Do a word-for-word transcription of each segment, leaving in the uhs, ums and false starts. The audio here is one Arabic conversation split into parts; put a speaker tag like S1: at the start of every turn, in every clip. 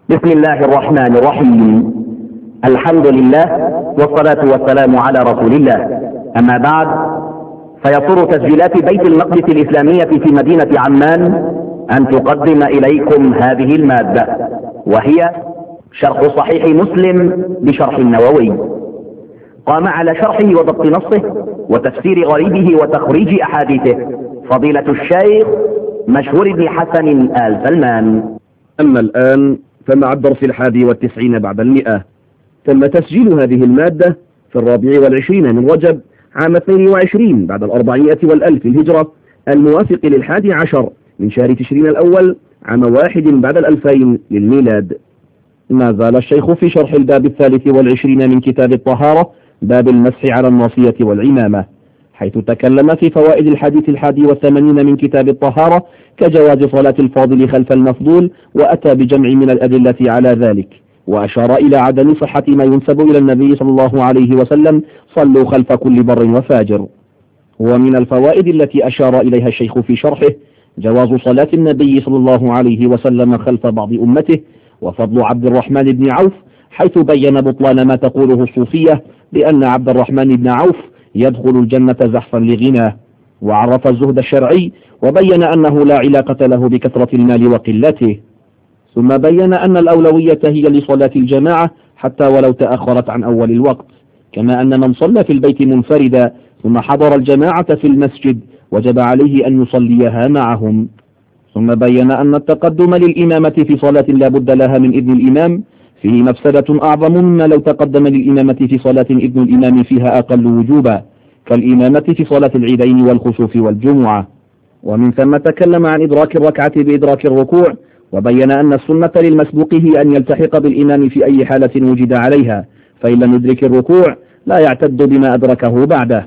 S1: بسم الله الرحمن الرحيم. الحمد لله والصلاة والسلام على رسول الله. أما بعد، فيسر تسجيلات بيت المقدس الإسلامية في مدينة عمان أن تقدم إليكم هذه المادة، وهي شرح صحيح مسلم بشرح النووي. قام على شرحه وضبط نصه وتفسير غريبه وتخريج أحاديثه فضيلة الشيخ مشهور بن حسن آل سلمان.
S2: أما الآن فمع الدرس الحادي والتسعين بعد المئة. تم تسجيل هذه المادة في الرابع والعشرين من رجب عام اثنين وعشرين بعد الأربعمائة والألف الهجرة، الموافق للحادي عشر من شهر تشرين الأول عام واحد بعد الألفين للميلاد. ما زال الشيخ في شرح الباب الثالث والعشرين من كتاب الطهارة، باب المسح على الناصية والعمامة، حيث تكلم في فوائد الحديث الحادي والثمانين من كتاب الطهارة كجواز صلاة الفاضل خلف المفضول، وأتى بجمع من الأدلة على ذلك، وأشار إلى عدم صحة ما ينسب إلى النبي صلى الله عليه وسلم: صلوا خلف كل بر وفاجر. ومن الفوائد التي أشار إليها الشيخ في شرحه جواز صلاة النبي صلى الله عليه وسلم خلف بعض أمته، وفضل عبد الرحمن بن عوف، حيث بين بطلان ما تقوله الصوفية بأن عبد الرحمن بن عوف يدخل الجنة زحفا لغناه، وعرف الزهد الشرعي وبين أنه لا علاقة له بكثرة المال وقلته. ثم بين أن الأولوية هي لصلاة الجماعة حتى ولو تأخرت عن أول الوقت، كما أن من صلى في البيت منفردا ثم حضر الجماعة في المسجد وجب عليه أن يصليها معهم. ثم بين أن التقدم للإمامة في صلاة لا بد لها من إذن الإمام فيه مفسدة أعظم مما لو تقدم للإمامة في صلاة إذن الإمام فيها أقل وجوبا، كالإمامة في صلاة العيدين والخسوف والجمعة. ومن ثم تكلم عن إدراك الركعة بإدراك الركوع، وبين أن السنة للمسبوق هي أن يلتحق بالإمام في أي حالة وجد عليها، فإن لم يدرك الركوع لا يعتد بما أدركه بعده.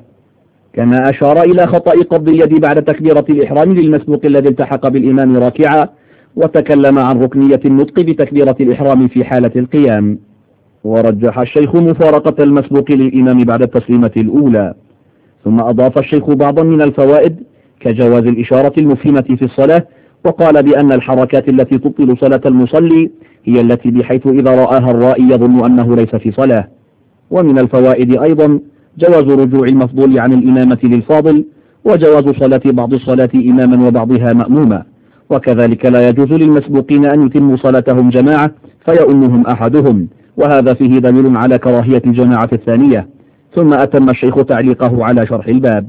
S2: كما أشار إلى خطأ قبض اليد بعد تكبيرة الإحرام للمسبوق الذي التحق بالإمام راكعا، وتكلم عن ركنية النطق بتكبيرة الإحرام في حالة القيام. ورجح الشيخ مفارقة المسبوق للإمام بعد التسليمة الأولى. ثم أضاف الشيخ بعضا من الفوائد كجواز الإشارة المفهمة في الصلاة، وقال بأن الحركات التي تبطل صلاة المصلي هي التي بحيث إذا رآها الرائي يظن أنه ليس في صلاة. ومن الفوائد أيضا جواز رجوع المفضول عن الإمامة للفاضل، وجواز صلاة بعض الصلاة إماما وبعضها مأموما، وكذلك لا يجوز للمسبوقين أن يتموا صلاتهم جماعة فيؤمهم أحدهم، وهذا فيه دليل على كراهية الجماعة الثانية. ثم أتم الشيخ تعليقه على شرح الباب.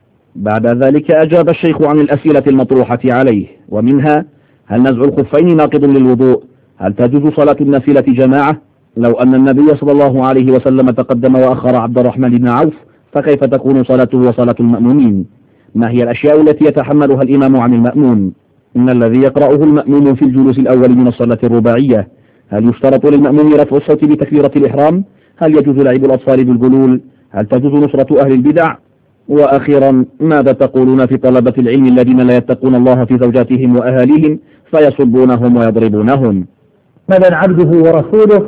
S2: بعد ذلك أجاب الشيخ عن الأسئلة المطروحة عليه، ومنها: هل نزع الخفين ناقض للوضوء؟ هل تجوز صلاة النافلة جماعة؟ لو أن النبي صلى الله عليه وسلم تقدم وأخر عبد الرحمن بن عوف فكيف تكون صلاته وصلاة المأمومين؟ ما هي الأشياء التي يتحملها الإمام عن المأموم؟ إن الذي يقرأه المأموم في الجلوس الأول من الصلاة الرباعية. هل يشترط للمأموم رفع الصوت بتكبيرة الإحرام؟ هل يجوز لعب الأطفال بالجلول؟ هل تجوز نصرة أهل البدع؟ وأخيرا، ماذا تقولون في طلبة العلم الذين لا يتقون الله في زوجاتهم وأهاليهم فيسبونهم ويضربونهم؟
S3: محمدا عبده ورسوله.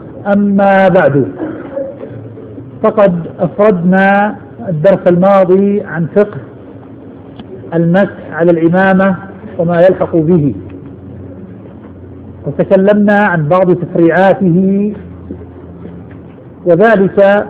S3: أما بعد، فقد أفردنا الدرس الماضي عن فقه المسح على العمامة وما يلحق به، وتكلمنا عن بعض تفريعاته، وذلك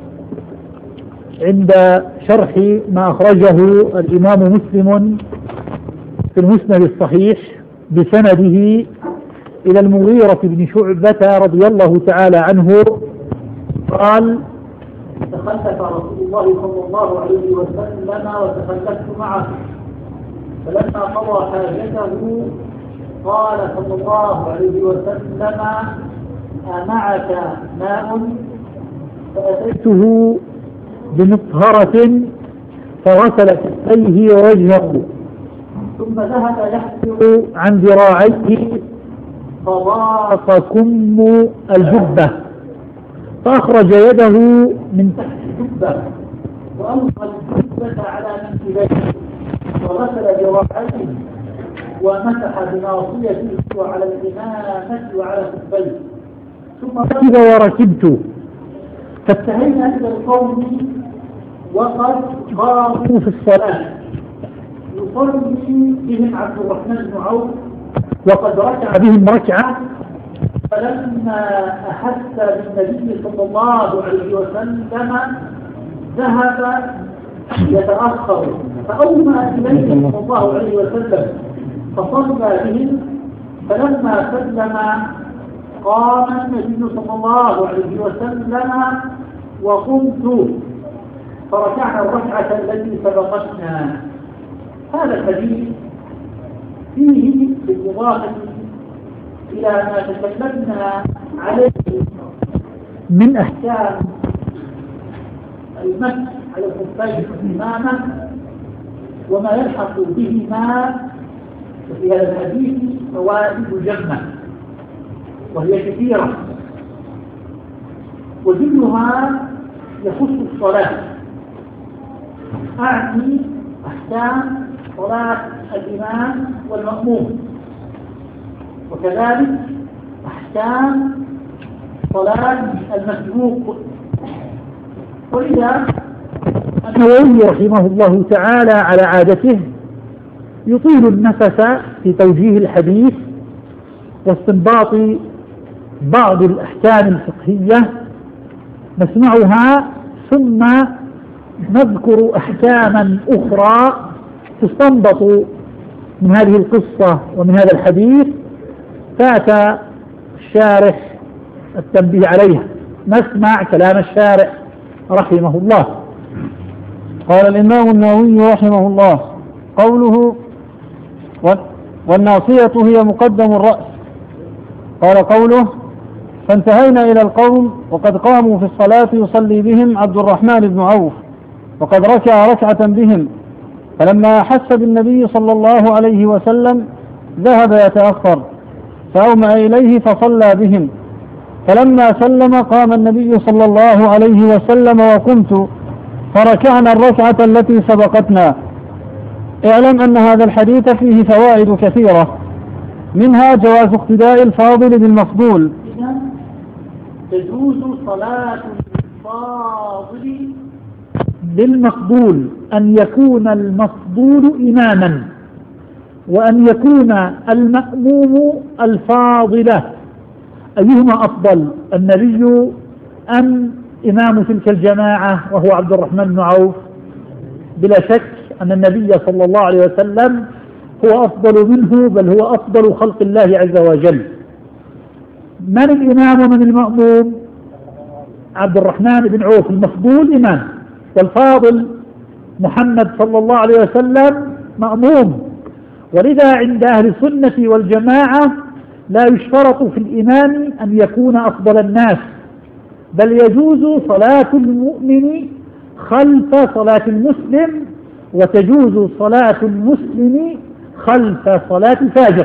S3: عند شرح ما أخرجه الإمام مسلم في المسند الصحيح بسنده إلى المغيرة بن شعبة رضي الله تعالى عنه قال: تخلف رسول الله صلى الله عليه وسلم وتخلفت معه، فلما قضى حاجته قال صلى الله عليه وسلم: أمعك ماء؟ فأتيته بمطهرة فغسل كفيه ووجهه، ثم ذهب يحفر عن ذراعيه فضاق كم الجبة، فأخرج يده من تحت الجبة وألقى الجبة على منكبيه وغسل ذراعيه ومسح بناصيته وعلى الإمامة وعلى كفيه، ثم ركب وركبت، فانتهينا إلى القوم وقد قاموا في الصلاة، يصلي بهم عبد الرحمن بن عوف وقد ركع بهم ركعة، فلما أحس بالنبي صلى الله عليه وسلم ذهب يتأخر فأومى إليه صلى الله عليه وسلم فصلى بهم. فلما سلم قام النبي صلى الله عليه وسلم وقمت فركعنا الركعة التي سبقتنا. هذا الحديث فيه بالإضافة إلى ما تكلمنا عليه من أحكام المسح على الخفين والإمامة وما يلحق بهما. وفي هذا الحديث فوائد جمة وهي كثيرة وجلها يخص الصلاة، أعني أحكام صلاة الإمام والمأموم، وكذلك أحكام صلاة المسبوق. ولذا النووي رحمه الله تعالى على عادته يطيل النفس في توجيه الحديث واستنباط بعض الأحكام الفقهية نسمعها ثم نذكر أحكاما أخرى تستنبط من هذه القصة ومن هذا الحديث فات الشارح التنبيه عليها. نسمع كلام الشارح رحمه الله.
S4: قال الإمام النووي رحمه الله: قوله والناصية هي مقدم الرأس. قال قوله: فانتهينا إلى القوم وقد قاموا في الصلاة يصلي بهم عبد الرحمن بن عوف وقد ركع ركعة بهم، فلما أحس بالنبي صلى الله عليه وسلم ذهب يتأخر فأومأ إليه فصلى بهم، فلما سلم قام النبي صلى الله عليه وسلم وقمت فركعنا الركعة التي سبقتنا. اعلم أن هذا الحديث فيه فوائد كثيرة، منها جواز اقتداء الفاضل بالمفضول.
S3: تجوز صلاة الفاضل بالمفضول، أن يكون المفضول إماما وأن يكون المأموم الفاضلة. أيهما أفضل، النبي أم إمام تلك الجماعة وهو عبد الرحمن بن عوف؟ بلا شك أن النبي صلى الله عليه وسلم هو أفضل منه، بل هو أفضل خلق الله عز وجل. من الإمام ومن المأموم؟ عبد الرحمن بن عوف المفضول إمام، والفاضل محمد صلى الله عليه وسلم مأموم. ولذا عند أهل السنة والجماعة لا يشترط في الإمام أن يكون أفضل الناس، بل يجوز صلاة المؤمن خلف صلاة المسلم، وتجوز صلاة المسلم خلف صلاة الفاجر.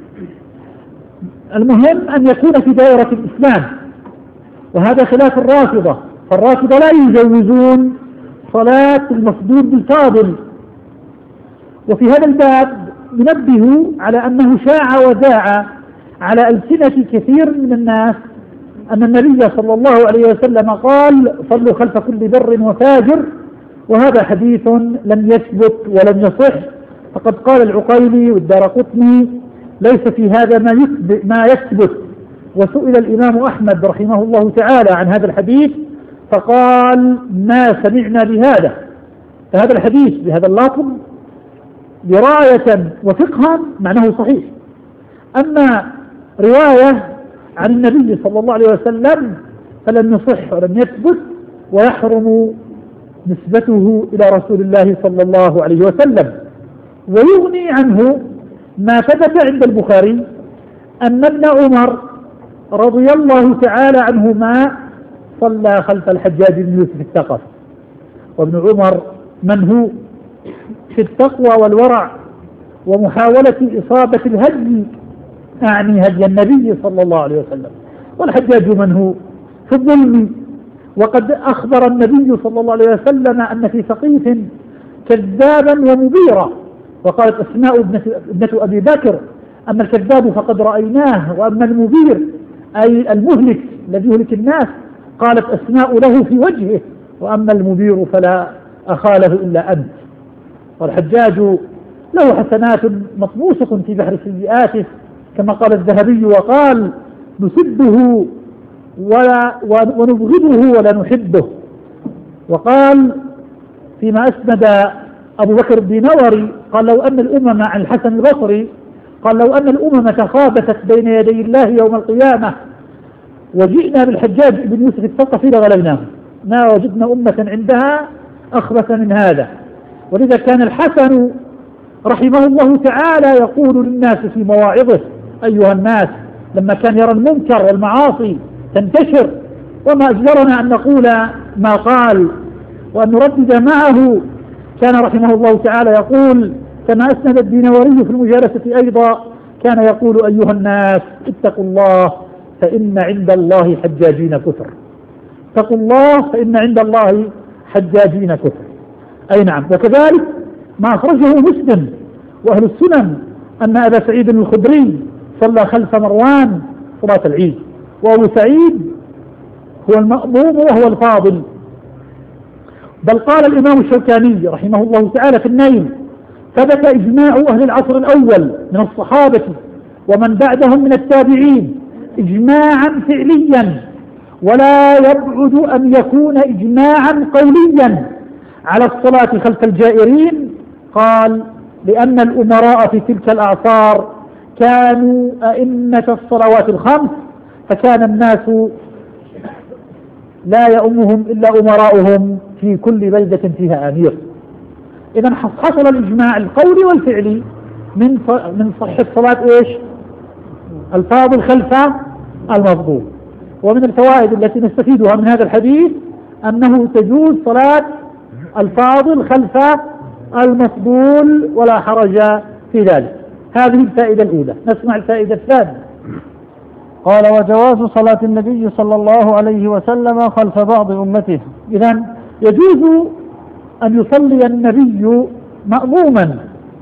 S3: المهم أن يكون في دائرة الإسلام، وهذا خلاف الرافضة، فالرافضة لا يجوزون صلاة المفضول بالفاضل. وفي هذا الباب ننبه على أنه شاع وذاع على ألسنة كثير من الناس أن النبي صلى الله عليه وسلم قال: صلوا خلف كل بر وفاجر، وهذا حديث لم يثبت ولم يصح. فقد قال العقيلي والدارقطني: ليس في هذا ما يثبت, ما يثبت. وسئل الإمام أحمد رحمه الله تعالى عن هذا الحديث فقال: ما سمعنا بهذا. فهذا الحديث بهذا اللفظ دراية وفقها معناه صحيح، أما رواية عن النبي صلى الله عليه وسلم فلم يصح ولم يثبت، ويحرم نسبته إلى رسول الله صلى الله عليه وسلم. ويغني عنه ما ثبت عند البخاري أن ابن عمر رضي الله تعالى عنهما صلى خلف الحجاج بن يوسف الثقفي. وابن عمر من هو في التقوى والورع ومحاولة إصابة الهدي، أعني هدي النبي صلى الله عليه وسلم. والحجاج من هو في الظلم، وقد أخبر النبي صلى الله عليه وسلم أن في ثقيف كذابا ومبيرا، وقالت أسماء ابنة أبي بكر: أما الكذاب فقد رأيناه، وأما المبير أي المهلك الذي يهلك الناس قالت أسماء له في وجهه: وأما المبير فلا أخاله إلا أنت. والحجاج له حسنات مطموسة في بحر سيئاته كما قال الذهبي وقال: نسبه ولا ونبغضه ولا نحبه. وقال فيما أسند أبو بكر الدينوري قال لو أن الأمم عن الحسن البصري قال لو أن الأمم تخابثت بين يدي الله يوم القيامة وجئنا بالحجاج بن يوسف الثقفي لغلبناه، ما وجدنا أمة عندها أخبث من هذا. ولذا كان الحسن رحمه الله تعالى يقول للناس في مواعظه: أيها الناس، لما كان يرى المنكر والمعاصي تنتشر وما أجبرنا أن نقول ما قال وأن نردد معه، كان رحمه الله تعالى يقول كما أسند الدينوري في المجالسة أيضا، كان يقول: أيها الناس اتقوا الله فإن عند الله حجاجين كثر. اتقوا الله فإن عند الله حجاجين كثر. أي نعم. وكذلك ما أخرجه مسلم وأهل السنن أن أبا سعيد الخدري صلى خلف مروان صلاة العيد، وأبو سعيد هو المأموم وهو الفاضل. بل قال الإمام الشوكاني رحمه الله تعالى في النيل: ثبت إجماع أهل العصر الأول من الصحابة ومن بعدهم من التابعين إجماعا فعليا، ولا يبعد أن يكون إجماعا قوليا على الصلاة خلف الجائرين. قال: لأن الأمراء في تلك الأعصار كانوا أئمة الصلوات الخمس، فكان الناس لا يؤمهم إلا أمراؤهم في كل بلدة فيها أمير. إذا حصل الإجماع القولي والفعلي من من صحة صلاة إيش؟ الفاضل خلف المفضول. ومن الفوائد التي نستفيدها من هذا الحديث أنه تجوز صلاة الفاضل خلف المفضول ولا حرج في ذلك. هذه الفائدة الأولى. نسمع الفائدة الثانية.
S4: قال: وجواز صلاة النبي صلى الله عليه وسلم خلف بعض أمته.
S3: إذن يجوز أن يصلي النبي مأموما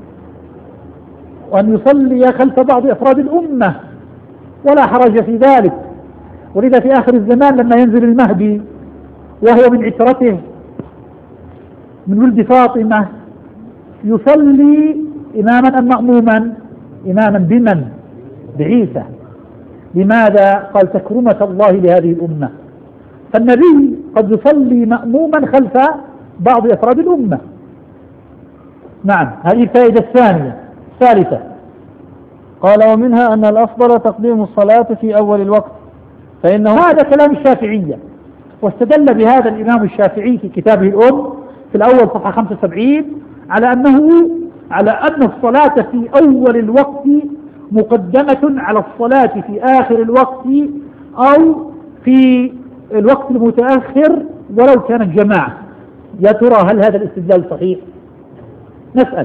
S3: وأن يصلي خلف بعض أفراد الأمة ولا حرج في ذلك. ولذا في آخر الزمان لما ينزل المهدي وهو من عترته من ولد فاطمة يصلي إماما أم مأموما؟ إماما بمن؟ بعيسى. لماذا؟ قال: تكرمة الله لهذه الأمة. فالنبي قد يصلي مأموما خلف بعض أفراد الأمة. نعم. هذه الفائدة الثانية. الثالثة
S4: قال: ومنها أن الأفضل تقديم الصلاة في أول الوقت، فإنه
S3: هذا كلام الشافعية، واستدل بهذا الإمام الشافعي في كتابه الأم في الأول صفحة خمسة وسبعين على أنه على أن الصلاة في أول الوقت مقدمة على الصلاة في آخر الوقت أو في الوقت المتأخر ولو كانت جماعة. يا ترى هل هذا الاستدلال صحيح؟ نسأل: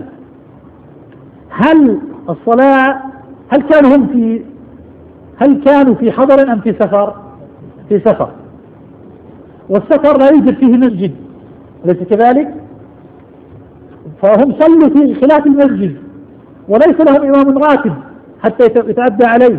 S3: هل الصلاة هل كانوا هم في هل كانوا في حضر أم في سفر؟ في سفر، والسفر لا يوجد فيه مسجد، أليس كذلك؟ فهم صلوا في خلاف المسجد وليس لهم إمام راتب حتى يتأدى عليه.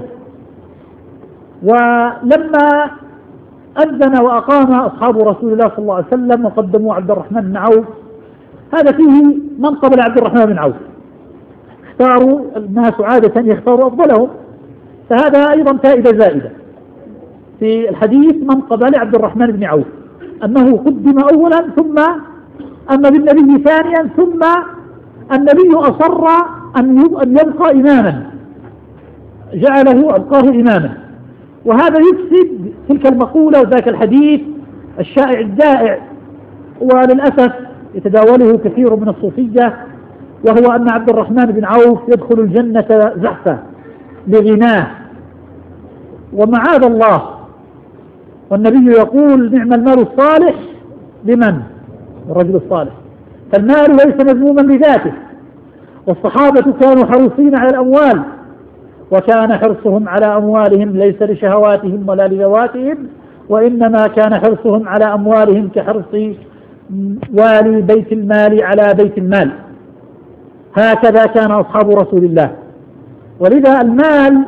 S3: ولما أذن وأقام أصحاب رسول الله صلى الله عليه وسلم وقدموا عبد الرحمن بن عوف، هذا فيه منقب لعبد الرحمن بن عوف، اختاروا الناس عادة يختاروا أفضلهم، فهذا أيضا فائدة زائدة في الحديث منقب لعبد الرحمن بن عوف، أنه قدم أولا ثم أما بالنبي ثانيا ثم النبي أصر أن يبقى إماما، جعله أبقاه إماما. وهذا يفسد تلك المقولة وذاك الحديث الشائع الدائع وللأسف يتداوله كثير من الصوفية، وهو أن عبد الرحمن بن عوف يدخل الجنة زحفا لغناه، ومعاذ الله. والنبي يقول: نعم المال الصالح لمن؟ الرجل الصالح. فالمال ليس مذموما لذاته، والصحابة كانوا حريصين على الأموال، وكان حرصهم على أموالهم ليس لشهواتهم ولا لذواتهم، وإنما كان حرصهم على أموالهم كحرص والي بيت المال على بيت المال. هكذا كان أصحاب رسول الله. ولذا المال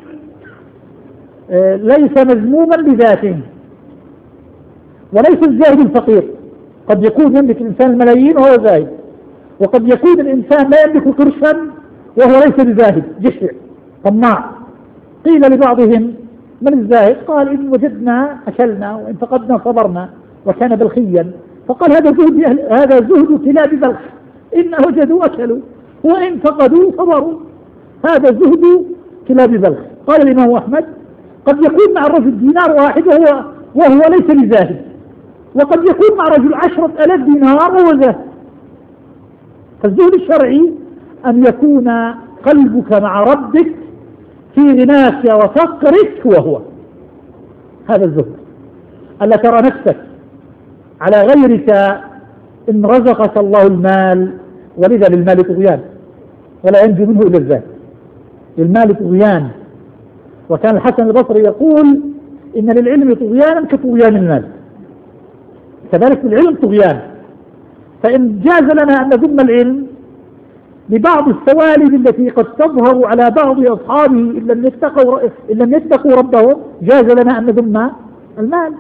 S3: ليس مذموما لذاته، وليس الزاهد الفقير. قد يكون يملك الإنسان الملايين وهو زاهد، وقد يكون الإنسان لا يملك قرشا وهو ليس بزاهد، جشع طماع. قيل لبعضهم: من الزاهد؟ قال إن وجدنا أكلنا وإن فقدنا صبرنا وكان بلخيا. فقال هذا زهد أهل هذا زهد كلاب بلخ، إن وجدوا أكلوا وإن فقدوا صبروا، هذا زهد كلاب بلخ. قال الإمام أحمد قد يكون مع الرجل دينار واحد وهو, وهو ليس بزاهد، وقد يكون مع رجل عشرة ألاف دينار وهو زاهد. فالزهد الشرعي أن يكون قلبك مع ربك في غناك وفقرك وهو هذا الزهد، ألا ترى نفسك على غيرك إن رزقك الله المال، ولذا للمال طغيان ولا ينجو منه إلا الزاهد. للمال طغيان، وكان الحسن البصري يقول إن للعلم طغيانا كطغيان المال، كذلك العلم طغيان. فإن جاز لنا أن نذم العلم لبعض السوالب التي قد تظهر على بعض أصحابه إن لم يتقوا إن لم يتقوا ربهم، جاز لنا أن نذم المال.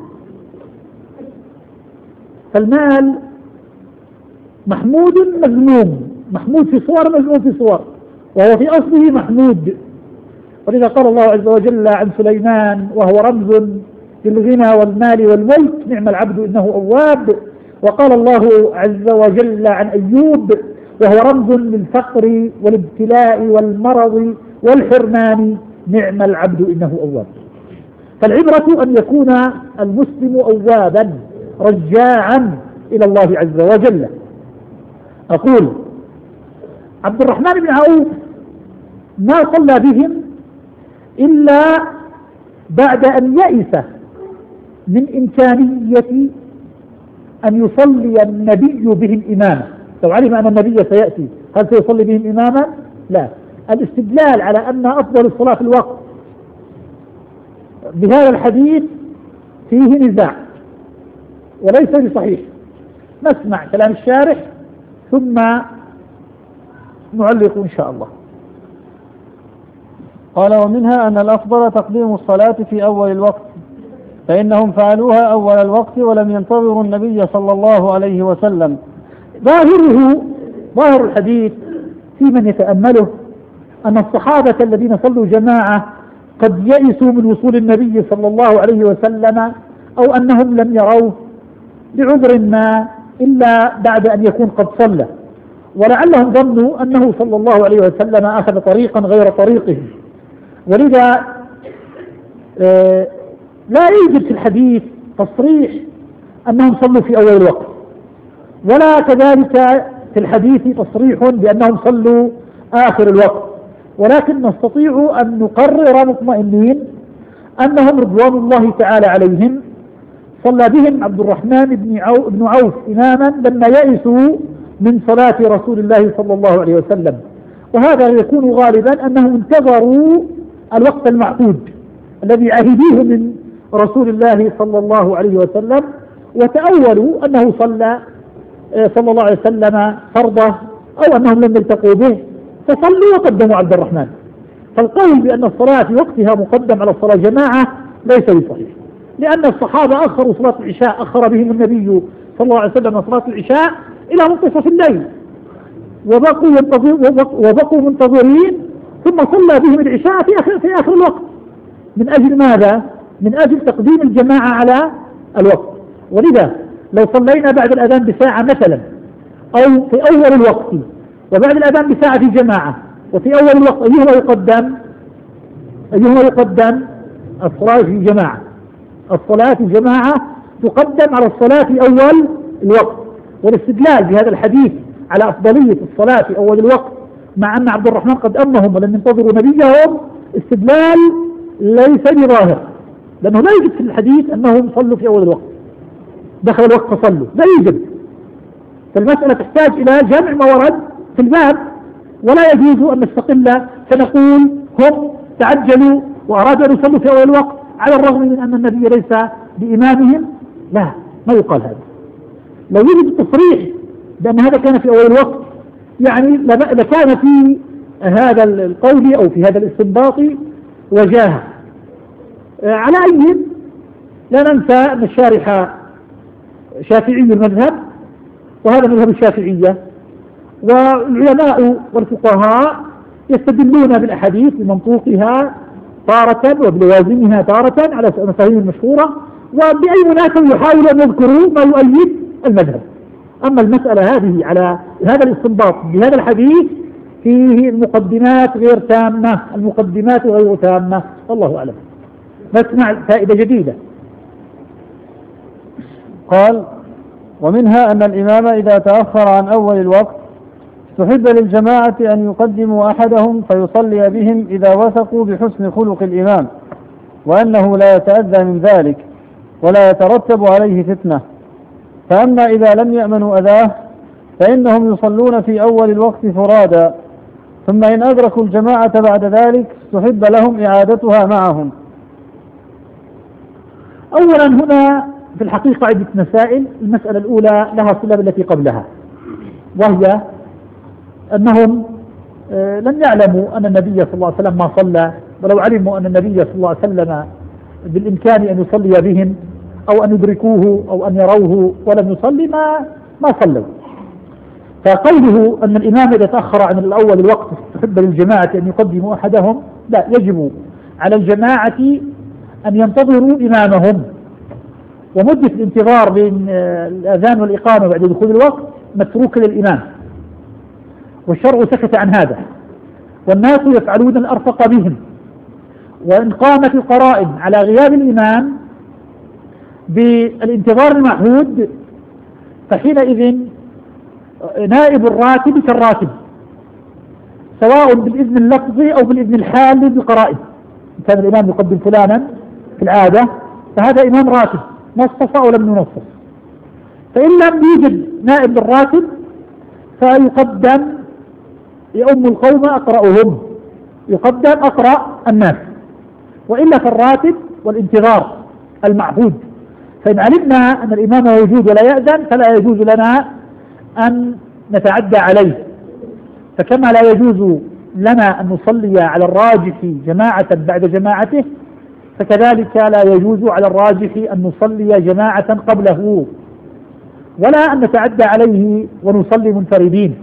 S3: فالمال محمود مذموم، محمود في صور مذموم في صور، وهو في أصله محمود. ولذا قال الله عز وجل عن سليمان وهو رمز للغنى والمال والملك نعم العبد إنه أواب. وقال الله عز وجل عن أيوب وهو رمز للفقر والابتلاء والمرض والحرمان نعم العبد إنه أواب. فالعبرة أن يكون المسلم أوابا رجاعا إلى الله عز وجل. أقول عبد الرحمن بن عوف ما صلى بهم إلا بعد أن يئس من إمكانية أن يصلي النبي بهم إماما. لو علم أن النبي سيأتي هل سيصلي بهم إماما؟ لا. الاستدلال على أن أفضل الصلاة في الوقت بهذا الحديث فيه نزاع وليس بصحيح. نسمع كلام الشارح ثم نعلق إن شاء الله.
S4: قال ومنها أن الأفضل تقديم الصلاة في أول الوقت، فإنهم فعلوها أول الوقت ولم ينتظروا النبي صلى الله عليه وسلم.
S3: ظاهره ظاهر الحديث في من يتأمله أن الصحابة الذين صلوا جماعة قد يئسوا من وصول النبي صلى الله عليه وسلم، أو أنهم لم يروه لعذر ما إلا بعد أن يكون قد صلى، ولعلهم ظنوا أنه صلى الله عليه وسلم أخذ طريقا غير طريقهم. ولذا آه لا يوجد في الحديث تصريح أنهم صلوا في أول الوقت، ولا كذلك في الحديث تصريح بأنهم صلوا آخر الوقت، ولكن نستطيع أن نقرر مطمئنين أنهم رضوان الله تعالى عليهم صلى بهم عبد الرحمن بن عوف, بن عوف إماما لما يئسوا من صلاة رسول الله صلى الله عليه وسلم. وهذا يكون غالبا أنهم انتظروا الوقت المعقود الذي عهدوه من رسول الله صلى الله عليه وسلم، وتأولوا أنه صلى صلى الله عليه وسلم فرضه أو أنهم لم يلتقوا به فصلوا وقدموا عبد الرحمن. فالقول بأن الصلاة في وقتها مقدم على الصلاة جماعة ليس بصحيح، لأن الصحابة أخروا صلاة العشاء، أخر بهم النبي صلى الله عليه وسلم صلاة العشاء إلى منتصف الليل، وبقوا, وبقوا منتظرين، ثم صلى بهم العشاء في آخر, في آخر الوقت. من أجل ماذا؟ من أجل تقديم الجماعة على الوقت. ولذا لو صلينا بعد الأذان بساعة مثلا أو في أول الوقت وبعد الأذان بساعة في جماعة وفي أول الوقت، أيهما يقدم؟ أيهما يقدم؟ الصلاة في جماعة. الصلاة في جماعة تقدم على الصلاة في أول الوقت. والاستدلال بهذا الحديث على أفضلية الصلاة في أول الوقت مع أن عبد الرحمن قد أمهم ولم ينتظروا نبيهم استدلال ليس بظاهر، لأنه لا يوجد في الحديث أنهم صلوا في أول الوقت، دخل الوقت فصلوا، لا يوجد. فالمسألة تحتاج إلى جمع ما ورد في الباب، ولا يجوز أن نستقل فنقول هم تعجلوا وأرادوا أن يصلوا في أول الوقت على الرغم من أن النبي ليس بإمامهم. لا، ما يقال هذا. لو يوجد التصريح بأن هذا كان في أول الوقت يعني لكان في هذا القول أو في هذا الاستنباط وجاهة. على أي لا ننسى أن الشارح شافعي المذهب، وهذا مذهب الشافعية، والعلماء والفقهاء يستدلون بالأحاديث بمنطوقها تارة وبلوازمها تارة على المفاهيم المشهورة، وبأي مناسبة يحاول أن يذكروا ما يؤيد المذهب. أما المسألة هذه على هذا الاستنباط بهذا الحديث فيه المقدمات غير تامة، المقدمات غير تامة، والله أعلم. نسمع فائدة جديدة.
S4: قال: ومنها أن الإمام إذا تأخر عن أول الوقت استحب للجماعة أن يقدموا أحدهم فيصلي بهم إذا وثقوا بحسن خلق الإمام، وأنه لا يتأذى من ذلك ولا يترتب عليه فتنة. فأما إذا لم يأمنوا أذاه فإنهم يصلون في أول الوقت فرادا، ثم إن أدركوا الجماعة بعد ذلك استحب لهم إعادتها معهم.
S3: أولا هنا في الحقيقة عدة مسائل. المسألة الأولى لها صلة بالتي قبلها، وهي أنهم لم يعلموا أن النبي صلى الله عليه وسلم ما صلى، ولو علموا أن النبي صلى الله عليه وسلم بالإمكان أن يصلي بهم أو أن يدركوه أو أن يروه ولم يصلي ما ما صلوا. فقوله أن الإمام إذا تأخر عن الأول الوقت استحب للجماعة أن يقدموا أحدهم، لا، يجب على الجماعة أن ينتظروا إمامهم، ومدة الانتظار بين الأذان والإقامة بعد دخول الوقت متروكة للإمام، والشرع سكت عن هذا، والناس يفعلون الأرفق بهم. وإن قامت القرائن على غياب الإمام بالانتظار المعهود فحينئذ نائب الراتب كالراتب، سواء بالإذن اللفظي أو بالإذن الحالي بالقرائن. كان الإمام يقدم فلانا في العادة فهذا إمام راتب نصف أو لم ينصف، فإن لم يوجد نائب للراتب فيقدم يؤم القوم أقرأهم، يقدم أقرأ الناس، وإلا فالراتب والانتظار المعهود. فإن علمنا أن الإمام موجود ولا يأذن فلا يجوز لنا أن نتعدى عليه، فكما لا يجوز لنا أن نصلي على الراجح جماعة بعد جماعته فكذلك لا يجوز على الراجح أن نصلي جماعة قبله، ولا أن نتعدى عليه ونصلي منفردين.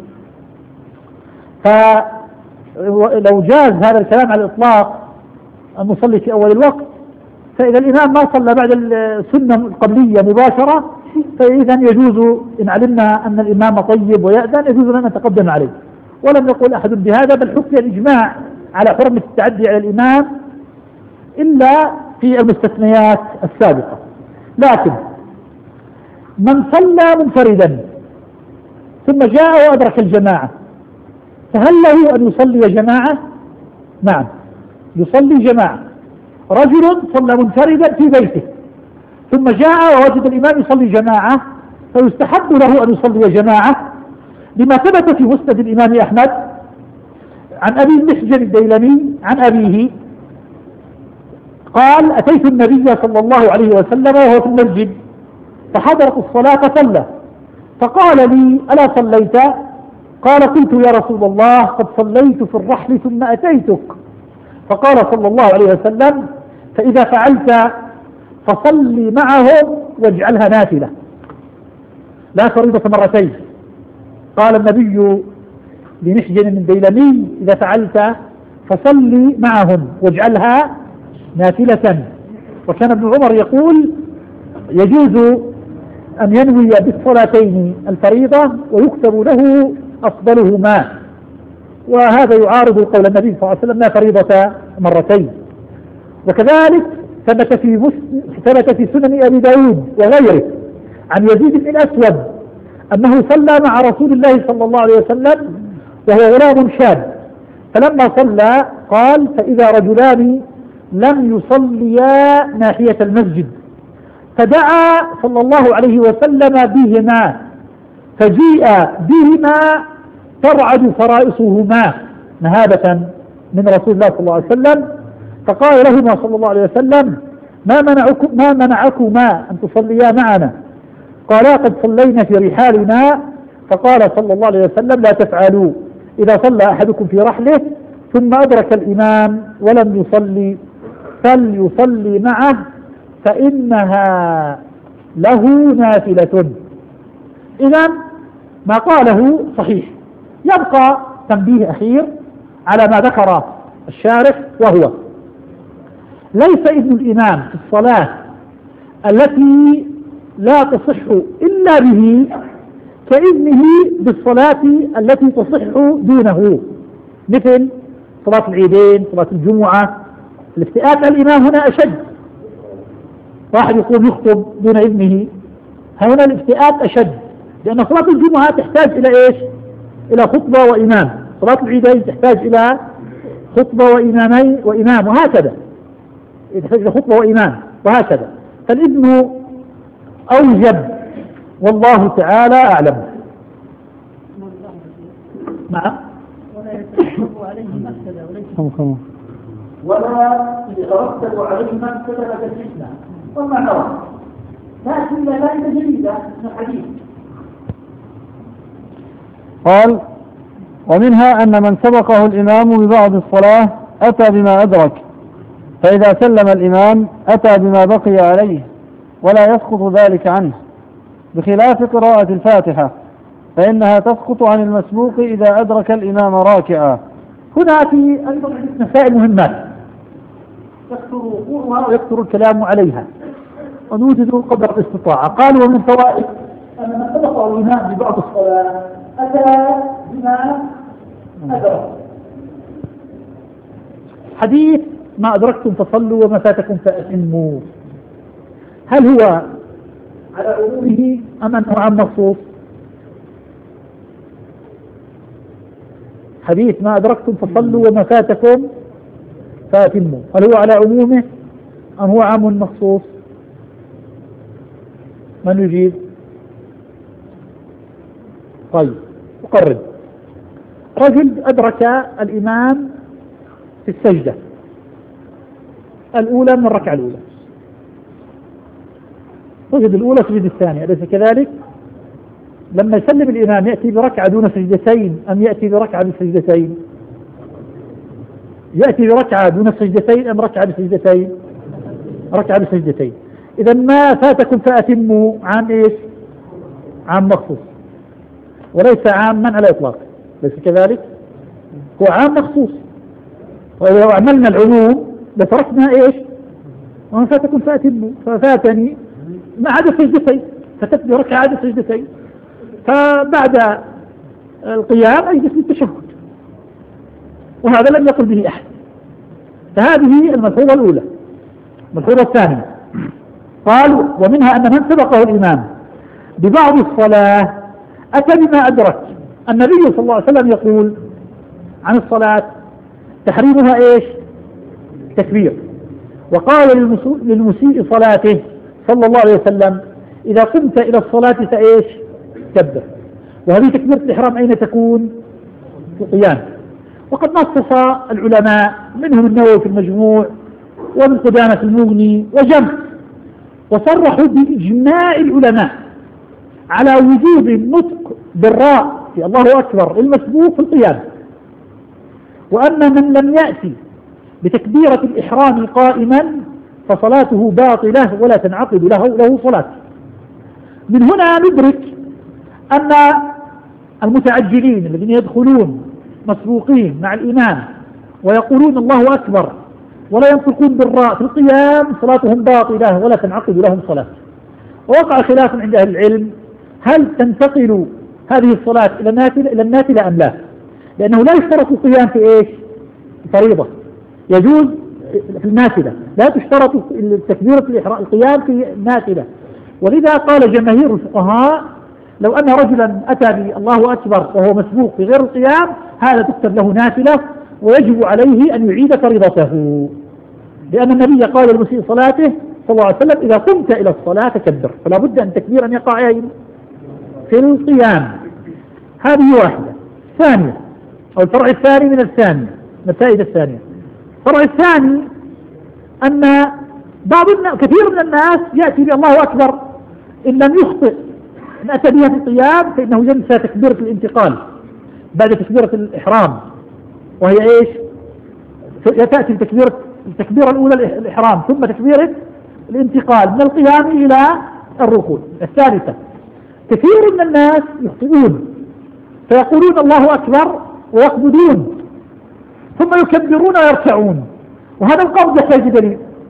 S3: فلو جاز هذا الكلام على الإطلاق أن نصلي في أول الوقت، فإذا الإمام ما صلى بعد السنة القبلية مباشرة فإذا يجوز إن علمنا أن الإمام طيب ويأذن يجوز لنا نتقدم عليه، ولم يقول أحد بهذا، بل حكي الإجماع على حرمة التعدي على الإمام إلا في المستثنيات السابقة. لكن من صلى منفردا ثم جاء وأدرك الجماعة فهل له أن يصلي جماعة؟ نعم، يصلي جماعة. رجل صلى منفردا في بيته ثم جاء ووجد الإمام يصلي جماعة فيستحب له أن يصلي جماعة، لما ثبت في مسند الإمام أحمد عن أبي المحجن الديلمي عن أبيه قال: أتيت النبي صلى الله عليه وسلم وهو في المسجد فحضرت الصلاة فصلى، فقال لي: ألا صليت؟ قال: قلت يا رسول الله قد صليت في الرحل ثم أتيتك. فقال صلى الله عليه وسلم: فإذا فعلت فصلي معهم واجعلها نافلة لا فريضة مرتين. قال النبي لمحجن من ديلمي: إذا فعلت فصلي معهم واجعلها نافلة. وكان ابن عمر يقول: يجوز أن ينوي بالصلاتين الفريضة ويكتب له أفضلهما، وهذا يعارض قول النبي صلى الله عليه وسلم: لا فريضة مرتين. وكذلك ثبت في ثبت في سنن أبي داود وغيره عن يزيد بن الأسود أنه صلى مع رسول الله صلى الله عليه وسلم وهو غلام شاب، فلما صلى قال: فإذا رجلان لم يصليا ناحية المسجد، فدعا صلى الله عليه وسلم بهما، فجيء بهما ترعد فرائصهما مهابة من رسول الله صلى الله عليه وسلم، فقال لهما صلى الله عليه وسلم: ما منعكم ما منعكما أن تصليا معنا؟ قالا: قد صلينا في رحالنا. فقال صلى الله عليه وسلم: لا تفعلوا، إذا صلى أحدكم في رحله ثم أدرك الإمام ولم يصلي فليصلي معه فإنها له نافلة. إذا ما قاله صحيح. يبقى تنبيه أخير على ما ذكر الشارح، وهو ليس إذن الإمام في الصلاة التي لا تصح إلا به كإذنه بالصلاة التي تصح دونه، مثل صلاة العيدين، صلاة الجمعة. الافتئات على الإمام هنا أشد، واحد يقوم يخطب دون إذنه، هنا الافتئات أشد، لأن صلاة الجمعة تحتاج إلى إيش؟ إلى خطبة وإمام، صلاة العيدين تحتاج إلى خطبة وإمامين وإمام، وهكذا تحتاج إلى خطبة وإمام وهكذا. فالإذن أوجب والله تعالى أعلم. نعم.
S5: ولا يترتب عليه مفسدة وليس
S3: ولا يترتب عليه مفسدة كالفتنة وما نرى لكن لا فائدة جديدة من الحديث.
S4: قال: ومنها أن من سبقه الإمام ببعض الصلاة أتى بما أدرك، فإذا سلم الإمام أتى بما بقي عليه ولا يسقط ذلك عنه، بخلاف قراءة الفاتحة فإنها تسقط عن المسبوق إذا أدرك الإمام راكعا.
S3: هنا في أيضا مسائل مهمات يكثر وقوعها ويكثر الكلام عليها ونوجد قدر الاستطاعة. قالوا: ومن فوائد أن من سبقه الإمام ببعض الصلاة أتى بما أدرك. حديث ما أدركتم فصلوا وما فاتكم فأتموا، هل هو على عمومه أم أنه عام مخصوص؟ حديث ما أدركتم فصلوا وما فاتكم فأتموا، هل هو على عمومه أم هو عام مخصوص؟ من يجيب؟ طيب أقرب. رجل أدرك الإمام في السجدة الأولى من الركعة الأولى، سجد الأولى سجد الثانية، أليس كذلك؟ لما يسلم الإمام يأتي بركعة دون سجدتين أم يأتي بركعة بسجدتين؟ يأتي بركعة دون سجدتين أم ركعة بسجدتين؟ ركعة بسجدتين. إذا ما فاتكم فأتموا عام إيش؟ عام مخصوص وليس عاما على إطلاق، ليس كذلك؟ هو عام مخصوص، ولو عملنا العموم لتركنا إيش؟ وما فاتكم فأتموا، ففاتني ما عدا سجدتين، فاتتني ركعة عدا سجدتين، فبعد القيام أجلس للتشهد، وهذا لم يقل به أحد. فهذه الملحوظة الأولى. الملحوظة الثانية قال: ومنها أن من سبقه الإمام ببعض الصلاة أتى بما أدرك. النبي صلى الله عليه وسلم يقول عن الصلاة: تحريمها إيش؟ تكبير. وقال للمسيء صلاته صلى الله عليه وسلم: إذا قمت إلى الصلاة فإيش؟ كبر. وهذه تكبيرة الإحرام أين تكون؟ في القيام. وقد نصص العلماء منهم النووي في المجموع وابن قدامة في المغني وجمع، وصرحوا بإجماع العلماء على وجوب النطق بالراء في الله أكبر المسبوق في القيام، وأن من لم يأتي بتكبيرة الإحرام قائما فصلاته باطلة ولا تنعقد له له صلاة. من هنا ندرك أن المتعجلين الذين يدخلون مسبوقين مع الإمام ويقولون الله أكبر ولا ينطقون بالراء في القيام صلاتهم باطلة ولا تنعقد لهم صلاة. ووقع خلاف عند أهل العلم هل تنتقل هذه الصلاة إلى النافلة إلى النافلة أم لا، لأنه لا يشترط القيام في إيش؟ فريضة، يجوز في النافلة، لا تشترط تكبيرة القيام في النافلة. ولذا قال جماهير الفقهاء لو أن رجلا أتى بالله أكبر وهو مسبوق في غير القيام هذا تكتب له نافلة ويجب عليه أن يعيد فريضته، لأن النبي قال لمسيء صلاته صلى الله عليه وسلم: إذا قمت إلى الصلاة كبر. فلا بد أن تكبير أن يقع في القيام. هذه واحدة. ثانية أو الفرع الثاني من الثانية من الفائدة الثانية، الفرع الثاني أن بعض كثير من الناس يأتي بالله أكبر إن لم يخطئ إن أتى بها في القيام فإنه ينسى تكبيرة الانتقال بعد تكبيرة الإحرام، وهي إيش؟ تأتي التكبيرة التكبيرة الأولى الإحرام ثم تكبيرة الانتقال من القيام إلى الركوع. الثالثة كثير من الناس يخطئون فيقولون الله أكبر ويقبضون ثم يكبرون ويركعون، وهذا القبض يحتاج دليل.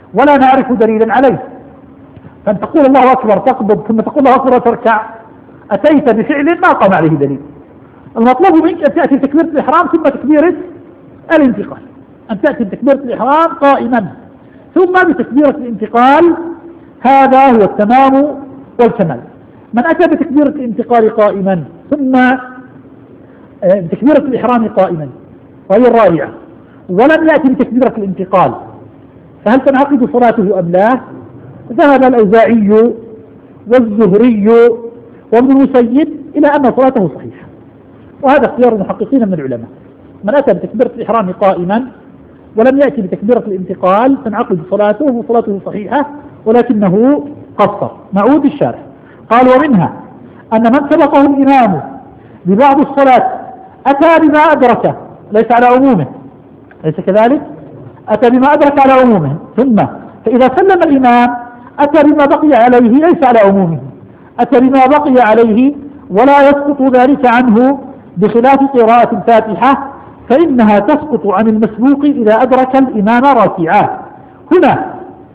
S3: ولا نعرف دليلا عليه. فأن تقول الله أكبر تقبض ثم تقول الله أكبر وتركع، أتيت بفعل ما قام عليه دليل. المطلوب منك أن تأتي بتكبيرة الإحرام ثم تكبيرة الانتقال، أن تأتي بتكبيرة الإحرام قائما ثم بتكبيرة الانتقال، هذا هو التمام والكمال. من أتى بتكبيرة الانتقال قائما ثم بتكبيرة الإحرام قائما وهي الرابعة ولم يأتي بتكبيرة الانتقال، فهل تنعقد صلاته أم لا؟ ذهب الأوزاعي والزهري وابن المسيب إلى أن صلاته صحيحة، وهذا اختيار المحققين من العلماء. من أتى بتكبيرة الإحرام قائما ولم يأتي بتكبيرة الانتقال تنعقد صلاته وصلاته صحيحة، ولكنه قصر. نعود الشارح قال: ومنها أن من سبقه الإمام ببعض الصلاة أتى بما أدرك ليس على عمومه، ليس كذلك؟ أتى بما أدرك على عمومه، ثم فإذا سلم الإمام أتى بما بقي عليه ليس على عمومه، أتى بما بقي عليه ولا يسقط ذلك عنه، بخلاف قراءة الفاتحة فإنها تسقط عن المسبوق إذا أدرك الإمام راكعا. هنا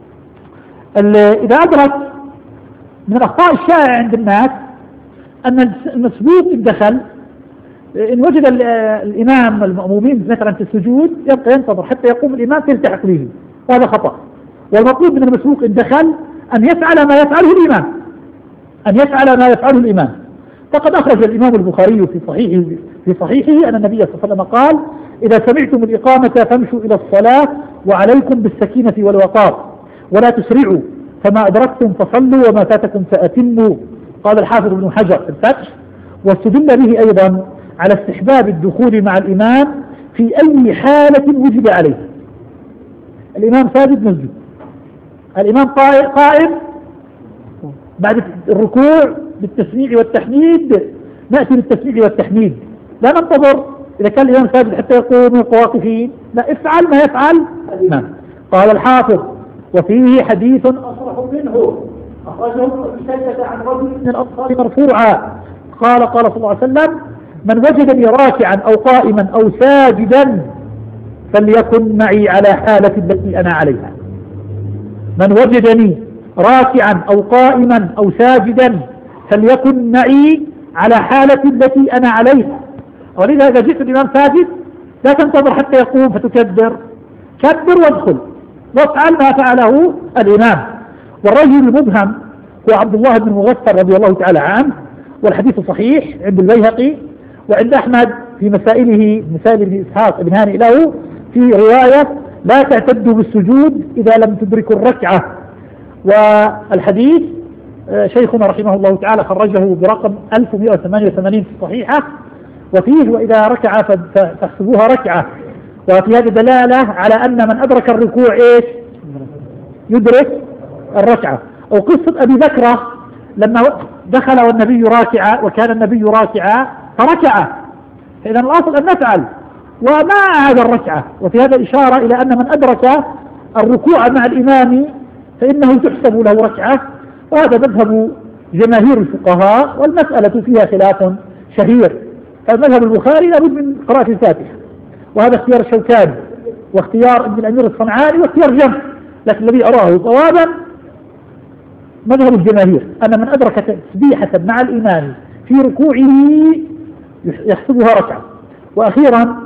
S3: إذا أدرك من الأخطاء الشائعة عند الناس أن المسبوق إن دخل إن وجد الإمام المأمومين مثلا في السجود يبقى ينتظر حتى يقوم الإمام فيلتحق به، وهذا خطأ. والمطلوب من المسبوق إن دخل أن يفعل ما يفعله الإمام، أن يفعل ما يفعله الإمام. فقد أخرج الإمام البخاري في صحيحه في صحيحه أن النبي صلى الله عليه وسلم قال: إذا سمعتم الإقامة فامشوا إلى الصلاة وعليكم بالسكينة والوقار ولا تسرعوا، فما أدركتم فصلوا وما فاتكم فأتموا. قال الحافظ ابن حجر في الفتح: واستدل به أيضا على استحباب الدخول مع الإمام في أي حالة وجب عليه. الإمام ساجد مسجد، الإمام قائم بعد الركوع بالتسميع والتحميد، نأتي بالتسميع والتحميد، لا ننتظر إذا كان الإمام ساجد حتى يقوم واقفين، لا، افعل ما يفعل الإمام. قال الحافظ: وفيه حديث أصرح منه أخرجه ابن شيبة عن رجل من الأنصار مرفوعا قال: قال صلى الله عليه وسلم: من وجدني راكعا أو قائما أو ساجدا فليكن معي على حالة التي أنا عليها. من وجدني راكعا أو قائما أو ساجدا فليكن معي على حالة التي أنا عليها. ولذا إذا جئت الإمام ساجد لا تنتظر حتى يقوم فتكبر، كبر وادخل وافعل ما فعله الإمام. والرجل المبهم هو عبد الله بن مغفر رضي الله تعالى عنه، والحديث صحيح عند البيهقي وعند أحمد في مسائله، مسائل ابن إسحاق بن هانئ له في رواية: لا تعتدوا بالسجود إذا لم تدركوا الركعة. والحديث شيخنا رحمه الله تعالى خرجه برقم ألف ومئة وثمانية وثمانين في الصحيحة، وفيه: وإذا ركع فاحسبوها ركعة. وفي هذه دلالة على أن من أدرك الركوع إيش؟ يدرك الركعة. أو قصة أبي بكرة لما دخل والنبي راكعا وكان النبي راكعا فركع، فإذا الأصل أن نفعل وما أعاد الركعة. وفي هذا إشارة إلى أن من أدرك الركوع مع الإمام فإنه تحسب له ركعة، وهذا مذهب جماهير الفقهاء، والمسألة فيها خلاف شهير. فمذهب البخاري لابد من قراءة الفاتحة، وهذا اختيار الشوكاني واختيار ابن الأمير الصنعاني واختيار جمع، لكن الذي أراه صوابا مذهب الجماهير أن من أدرك تسبيحة مع الإمام في ركوعه يحسبها ركعة. وأخيرا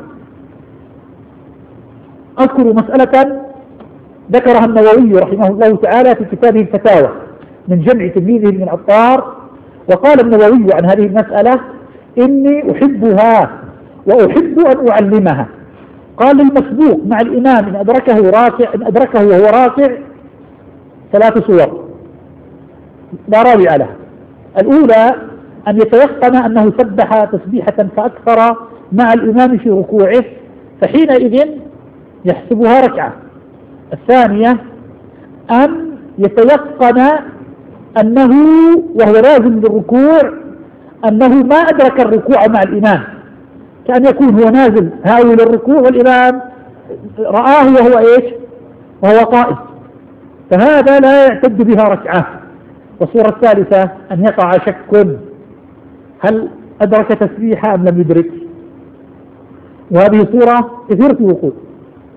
S3: أذكر مسألة ذكرها النووي رحمه الله تعالى في كتابه الفتاوى من جمع تلميذه ابن عطار. وقال النووي عن هذه المسألة: إني أحبها وأحب أن أعلمها. قال: للمسبوق مع الإمام إن أدركه راكع إن أدركه وهو راكع ثلاث صور لا رابع لها. الأولى أن يتيقن أنه سبح تسبيحة فأكثر مع الإمام في ركوعه، فحينئذ يحسبها ركعة. الثانية أن يتيقن أنه وهو نازل للركوع أنه ما أدرك الركوع مع الإمام، كأن يكون هو نازل هاوي للركوع والإمام رآه وهو إيش؟ وهو قائم، فهذا لا يعتد بها ركعة. والصورة الثالثة أن يقع شك هل أدرك تسبيحة أم لم يدرك، وهذه صورة كثيرة الوقوع.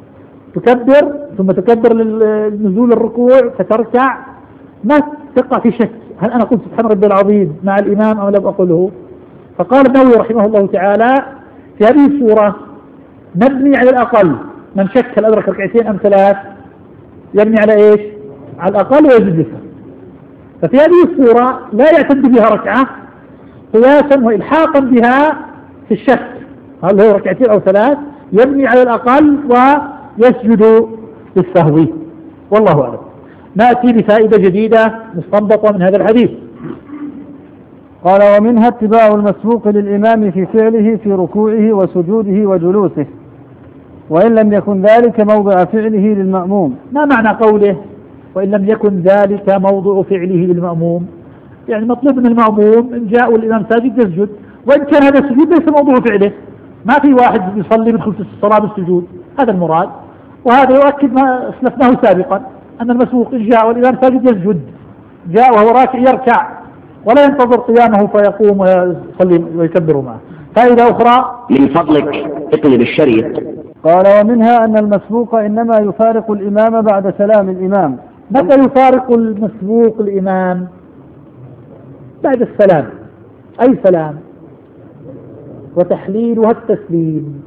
S3: تكبر ثم تكبر للنزول الركوع فتركع، ما تقع في شك هل أنا قلت سبحان ربي العظيم مع الإمام أو لم أقله. فقال النووي رحمه الله تعالى في هذه السورة نبني على الأقل، من شك هل أدرك ركعتين أم ثلاث يبني على إيش؟ على الأقل ويزيد لسه. ففي هذه السورة لا يعتد بها ركعة قياسا وإلحاقا بها في الشك هل هو ركعتين أو ثلاث، يبني على الأقل ويسجد للسهو. والله أعلم. نأتي بفائدة جديدة مستنبطة من هذا الحديث.
S4: قال ومنها اتباع المسبوق للإمام في فعله في ركوعه وسجوده وجلوسه، وإن لم يكن ذلك موضع فعله للمأموم.
S3: ما معنى قوله وإن لم يكن ذلك موضع فعله للمأموم؟ يعني مطلوب من المأموم إن جاء والإمام ساجد يسجد، وإن كان هذا السجود ليس موضوع فعله، ما في واحد يصلي يدخل في الصلاة بالسجود، هذا المراد. وهذا يؤكد ما أسلفناه سابقا أن المسبوق إن جاء والإمام ساجد يسجد، جاء وهو راكع يركع ولا ينتظر قيامه فيقوم ويصلي ويكبر معه. فائدة أخرى
S1: من فضلك اقلب الشريط.
S4: قال ومنها أن المسبوق إنما يفارق الإمام بعد سلام الإمام.
S3: متى يفارق المسبوق الإمام؟ بعد السلام. أي سلام؟ وتحليلها التسليم.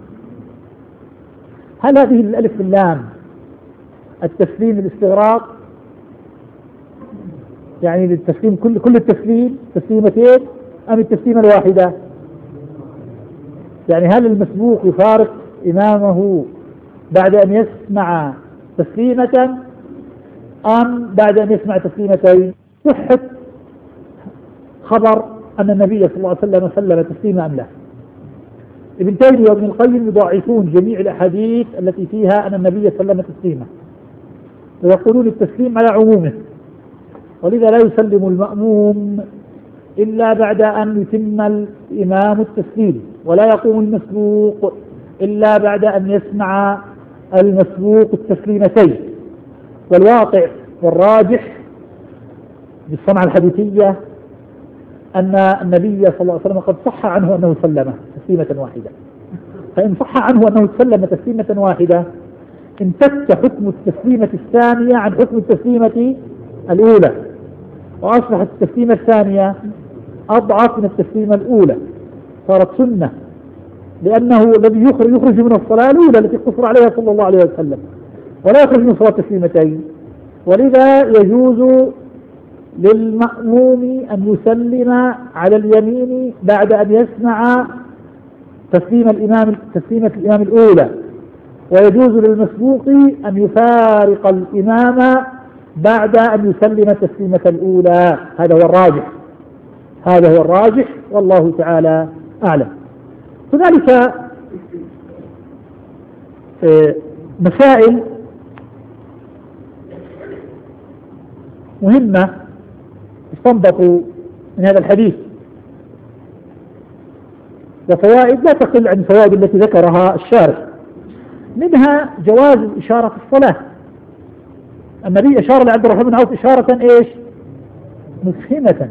S3: هل هذه الألف واللام التسليم الاستغراق؟ يعني للتسليم كل كل التسليم تسليمتين أم التسليمة الواحدة؟ يعني هل المسبوق يفارق إمامه بعد أن يسمع تسليمة أم بعد أن يسمع تسليمتين؟ صحة خبر أن النبي صلى الله عليه وسلم سلم تسليما أم لا؟ ابن تيمية وابن القيم يضاعفون جميع الأحاديث التي فيها أن النبي سلم تسليما، ويقولون التسليم على عمومه، ولذا لا يسلم المأموم إلا بعد أن يتم الإمام التسليم، ولا يقوم المسبوق إلا بعد أن يسمع المسبوق التسليمتين. والواقع والراجح بالصنعة الحديثية أن النبي صلى الله عليه وسلم قد صح عنه أنه سلم تسليمة واحدة، فإن صح عنه أنه سلم تسليمة واحدة امتد حكم التسليمة الثانية عن حكم التسليمة الأولى، وأصبحت التسليمة الثانية أضعف من التسليمة الأولى، صارت سنة، لأنه الذي يخرج يخرج من الصلاة الأولى التي اقتصر عليها صلى الله عليه وسلم، ولا يخرج من صلاة تسليمتين. ولذا يجوز للمأموم أن يسلم على اليمين بعد أن يسمع تسليم الإمام تسليمة الإمام الأولى، ويجوز للمسبوق أن يفارق الإمام بعد أن يسلم التسليمة الأولى. هذا هو الراجح، هذا هو الراجح والله تعالى أعلم. هنالك مسائل مهمة استنبطوا من هذا الحديث، وفوائد لا تقل عن الفوائد التي ذكرها الشارح. منها جواز الإشارة في الصلاة. النبي أشار لعبد الرحمن بن عوف إشارة إيش؟ مفهمة،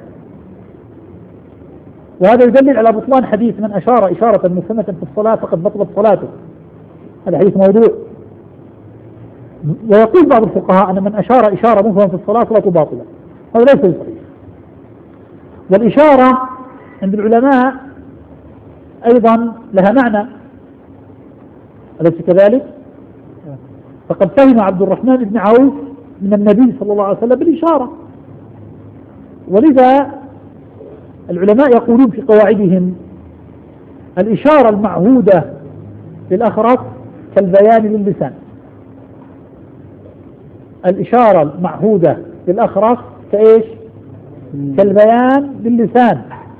S3: وهذا يدلل على بطلان حديث من أشار إشارة مفهمة في الصلاة فقد بطلت صلاته. هذا حديث موضوع. ويقول بعض الفقهاء أن من أشار إشارة مفهمة في الصلاة صلاته باطلة، هذا ليس صحيح. والإشارة عند العلماء أيضا لها معنى، أليس كذلك؟ فقد فهم عبد الرحمن بن عوف من النبي صلى الله عليه وسلم بالإشارة، ولذا العلماء يقولون في قواعدهم الإشارة المعهودة للأخرس كالبيان للسان. الإشارة المعهودة للأخرس كإيش؟ كالبيان باللسان.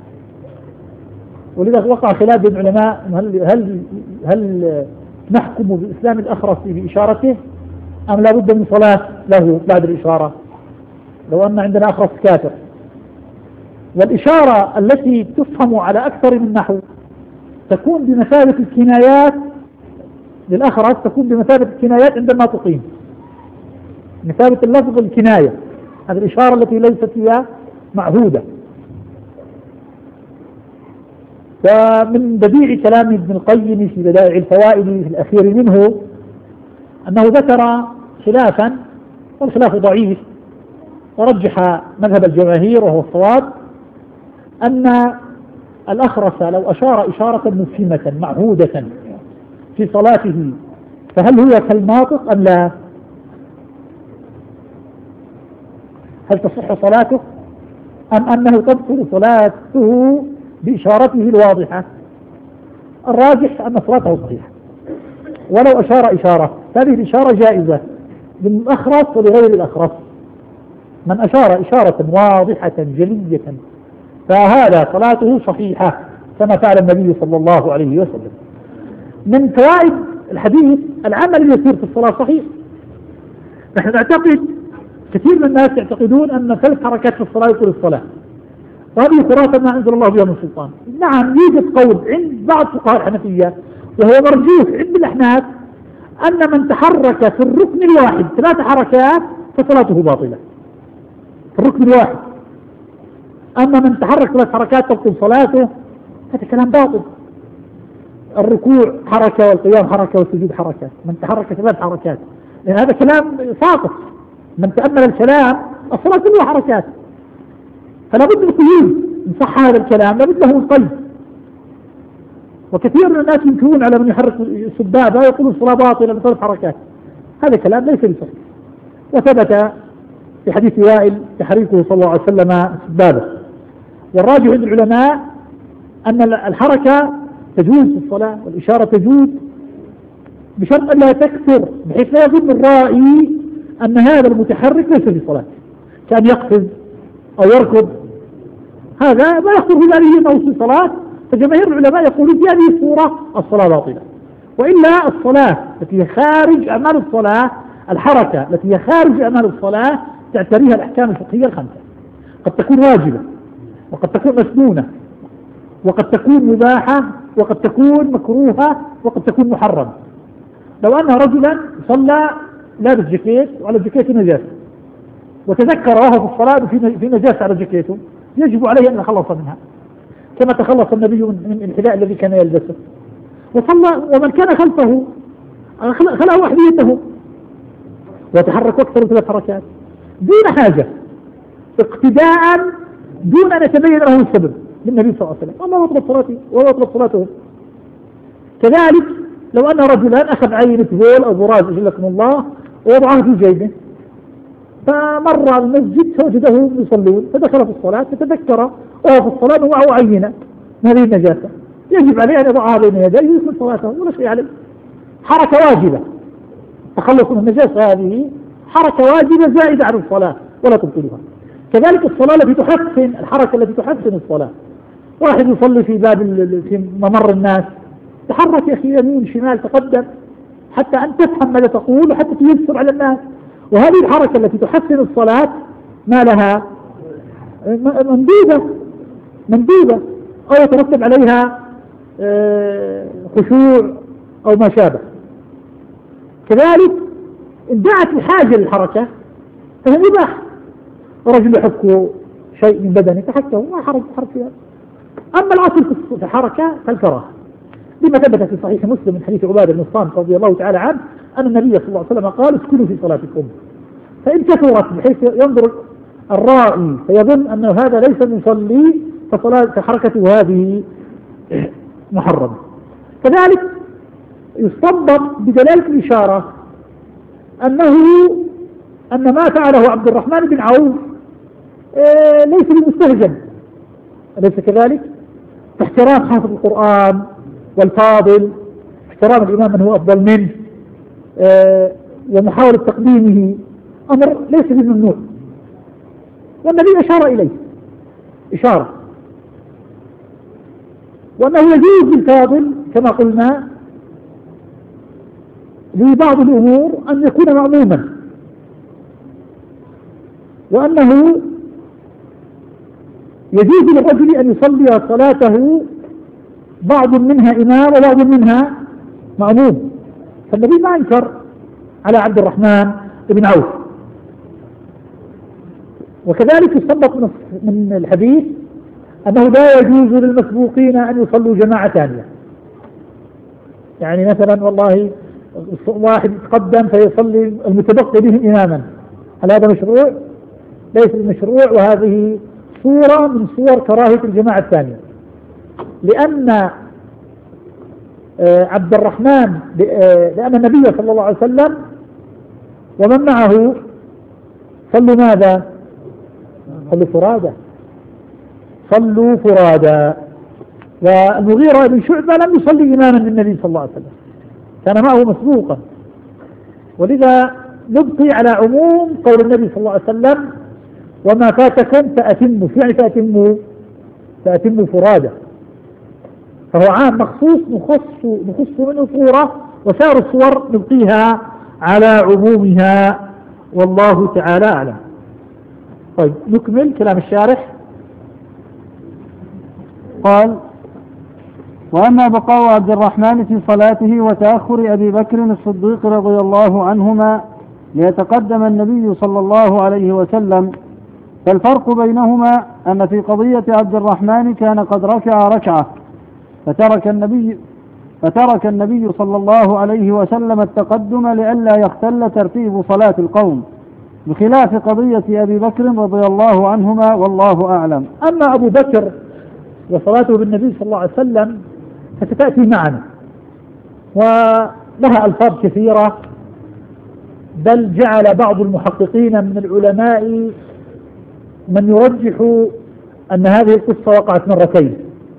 S3: ولذا وقع خلاف بين العلماء هل هل هل نحكم بإسلام الأخرس بإشارته أم لا بد من صلاة له بعد الإشارة لو أن عندنا أخرس كافر. والإشارة التي تفهم على أكثر من نحو تكون بمثابة الكنايات للأخرس، تكون بمثابة الكنايات عندما تقيم، مثابة اللفظ الكناية، هذه الإشارة التي ليست هي معهودة. ومن بديع كلام ابن القيم في بدائع الفوائد في الأخير منه أنه ذكر خلافا والخلاف ضعيف، ورجح مذهب الجماهير وهو الصواب، أن الأخرس لو أشار إشارة مفهمة معهودة في صلاته فهل هو كالناطق أم لا؟ هل تصح صلاته أم أنه تبطل صلاته بإشارته الواضحة؟ الراجح أن صلاته صحيحة ولو أشار إشارة، هذه الإشارة جائزة للأخرس ولغير الأخرس. من أشار إشارة واضحة جلية فهذا صلاته صحيحة كما فعل النبي صلى الله عليه وسلم. من فوائد الحديث العمل اليسير في الصلاة صحيح. نحن نعتقد، كثير من الناس يعتقدون أن ثلاث حركات في الصلاة يطول الصلاة، وهذه خرافة ما أنزل الله بها من سلطان. نعم، يوجد قول عند بعض فقهاء الحنفية وهو مرجوح عند الأحناف أن من تحرك في الركن الواحد ثلاث حركات فصلاته باطلة في الركن الواحد. أما من تحرك ثلاث حركات تبطل صلاته، هذا كلام باطل. الركوع حركة والقيام حركة والسجود حركة، من تحرك ثلاث حركات، لأن هذا كلام ساقط. من تأمل الكلام الصلاة كلها حركات، فلا بد من قيود إن صح هذا الكلام، لا بد له من قيد. وكثير من الناس ينكرون على من يحرك السبابة يقول الصلاة باطلة بثلاث حركات، هذا كلام ليس بصحيح. وثبت في حديث وائل تحريكه صلى الله عليه وسلم السبابة. والراجح عند العلماء أن الحركة تجوز في الصلاة والإشارة تجوز بشرط أن لا تكثر، بحيث لا يظن الرائي أن هذا المتحرك ليس في صلاة، كان يقفز أو يركض، هذا ما يخطر في باله أنه في صلاة. فجماهير العلماء يقولون في هذه الصورة الصلاة باطلة. وإلا الصلاة التي هي خارج أعمال الصلاة، الحركة التي هي خارج أعمال الصلاة تعتريها الأحكام الفقهية الخمسة، قد تكون واجبة وقد تكون مسنونة وقد تكون مباحة وقد تكون مكروهة وقد تكون محرمة. لو أن رجلا صلى لابس جاكيت وعلى الجاكيت نجاسة وتذكر وهو في الصلاة في نجاسة على جاكيته، يجب عليه أن يتخلص منها كما تخلص النبي من الحذاء الذي كان يلبسه. وصلى ومن كان خلفه خلع وحديته وتحرك أكثر من ثلاث حركات دون حاجة، اقتداء دون أن يتبين له السبب للنبي صلى الله عليه وسلم، الله يطلب صلاته ولا يطلب صلاته. كذلك لو أن رجلا أخذ عينة بول أو براز أجلكم الله ووضعها في جيبه، فمر المسجد فوجده يصلون فدخل في الصلاة فتذكر وهو في الصلاة ومعه عينة من هذه النجاسة، يجب عليه أن يضعها بين يديه ويكمل صلاته ولا شيء عليه. حركة واجبة، التخلص من النجاسة هذه حركة واجبة زائدة عن الصلاة ولا تبطلها. كذلك الصلاة التي تحسن، الحركة التي تحسن الصلاة، واحد يصلي في باب في ممر الناس، تحرك يا أخي يمين شمال تقدم حتى أن تفهم ماذا تقول وحتى تيسر على الناس. وهذه الحركة التي تحسن الصلاة ما لها مندوبة مندوبة أو يترتب عليها خشوع أو ما شابه. كذلك إن دعت الحاجة للحركة فهي مباح، ورجل يحك شيء من بدنه فحكه ما حرج حرج فيها. أما الأصل في الحركة فالكراهة، لما ثبت في صحيح مسلم من حديث عبادة بن الصامت رضي الله تعالى عنه أن النبي صلى الله عليه وسلم قال اسكنوا في صلاتكم، فإن كثرت بحيث ينظر الرائي فيظن أنه هذا ليس مصلي فصلاة فحركته هذه محرمة. كذلك يستنبط بدلالة الإشارة أنه أن ما فعله عبد الرحمن بن عوف إيه ليس بمستهجن، أليس كذلك؟ احترام حافظ القرآن والفاضل، احترام الإمام من هو أفضل منه، إيه ومحاولة تقديمه، أمر ليس بممنوع، والنبي أشار إليه إشارة، وأنه يجوز للفاضل كما قلنا لبعض الأمور أن يكون مأموما، وأنه يجوز للرجل أن يصلي صلاته بعض منها إمام وبعض منها مأموم، فالنبي ما أنكر على عبد الرحمن بن عوف. وكذلك يستنبط من الحديث أنه لا يجوز للمسبوقين أن يصلوا جماعة ثانية، يعني مثلا والله واحد يتقدم فيصلي المتبقي بهم إماما، هل هذا مشروع؟ ليس بمشروع، وهذه صورة من صور كراهية الجماعة الثانية. لأن عبد الرحمن لأن النبي صلى الله عليه وسلم ومن معه صلوا ماذا؟ صلوا فرادى، صلوا فرادى. والمغيرة بن شعبة لم يصلي إماما للنبي صلى الله عليه وسلم، كان معه مسبوقا. ولذا نبقي على عموم قول النبي صلى الله عليه وسلم وما فاتكم فأتموا، يعني فأتموا فأتموا فرادى، فهو عام مخصوص نخص نخص منه صورة، وسائر الصور نبقيها على عمومها، والله تعالى أعلم. طيب نكمل كلام الشارح.
S4: قال: وأما بقاء عبد الرحمن في صلاته وتأخر أبي بكر الصديق رضي الله عنهما ليتقدم النبي صلى الله عليه وسلم، فالفرق بينهما أن في قضية عبد الرحمن كان قد ركع ركعة فترك النبي فترك النبي صلى الله عليه وسلم التقدم لئلا يختل ترتيب صلاة القوم، بخلاف قضية أبي بكر رضي الله عنهما، والله أعلم.
S3: أما أبو بكر وصلاته بالنبي صلى الله عليه وسلم فستأتي معنا، ولها ألفاظ كثيرة، بل جعل بعض المحققين من العلماء من يرجح أن هذه القصة وقعت مرتين،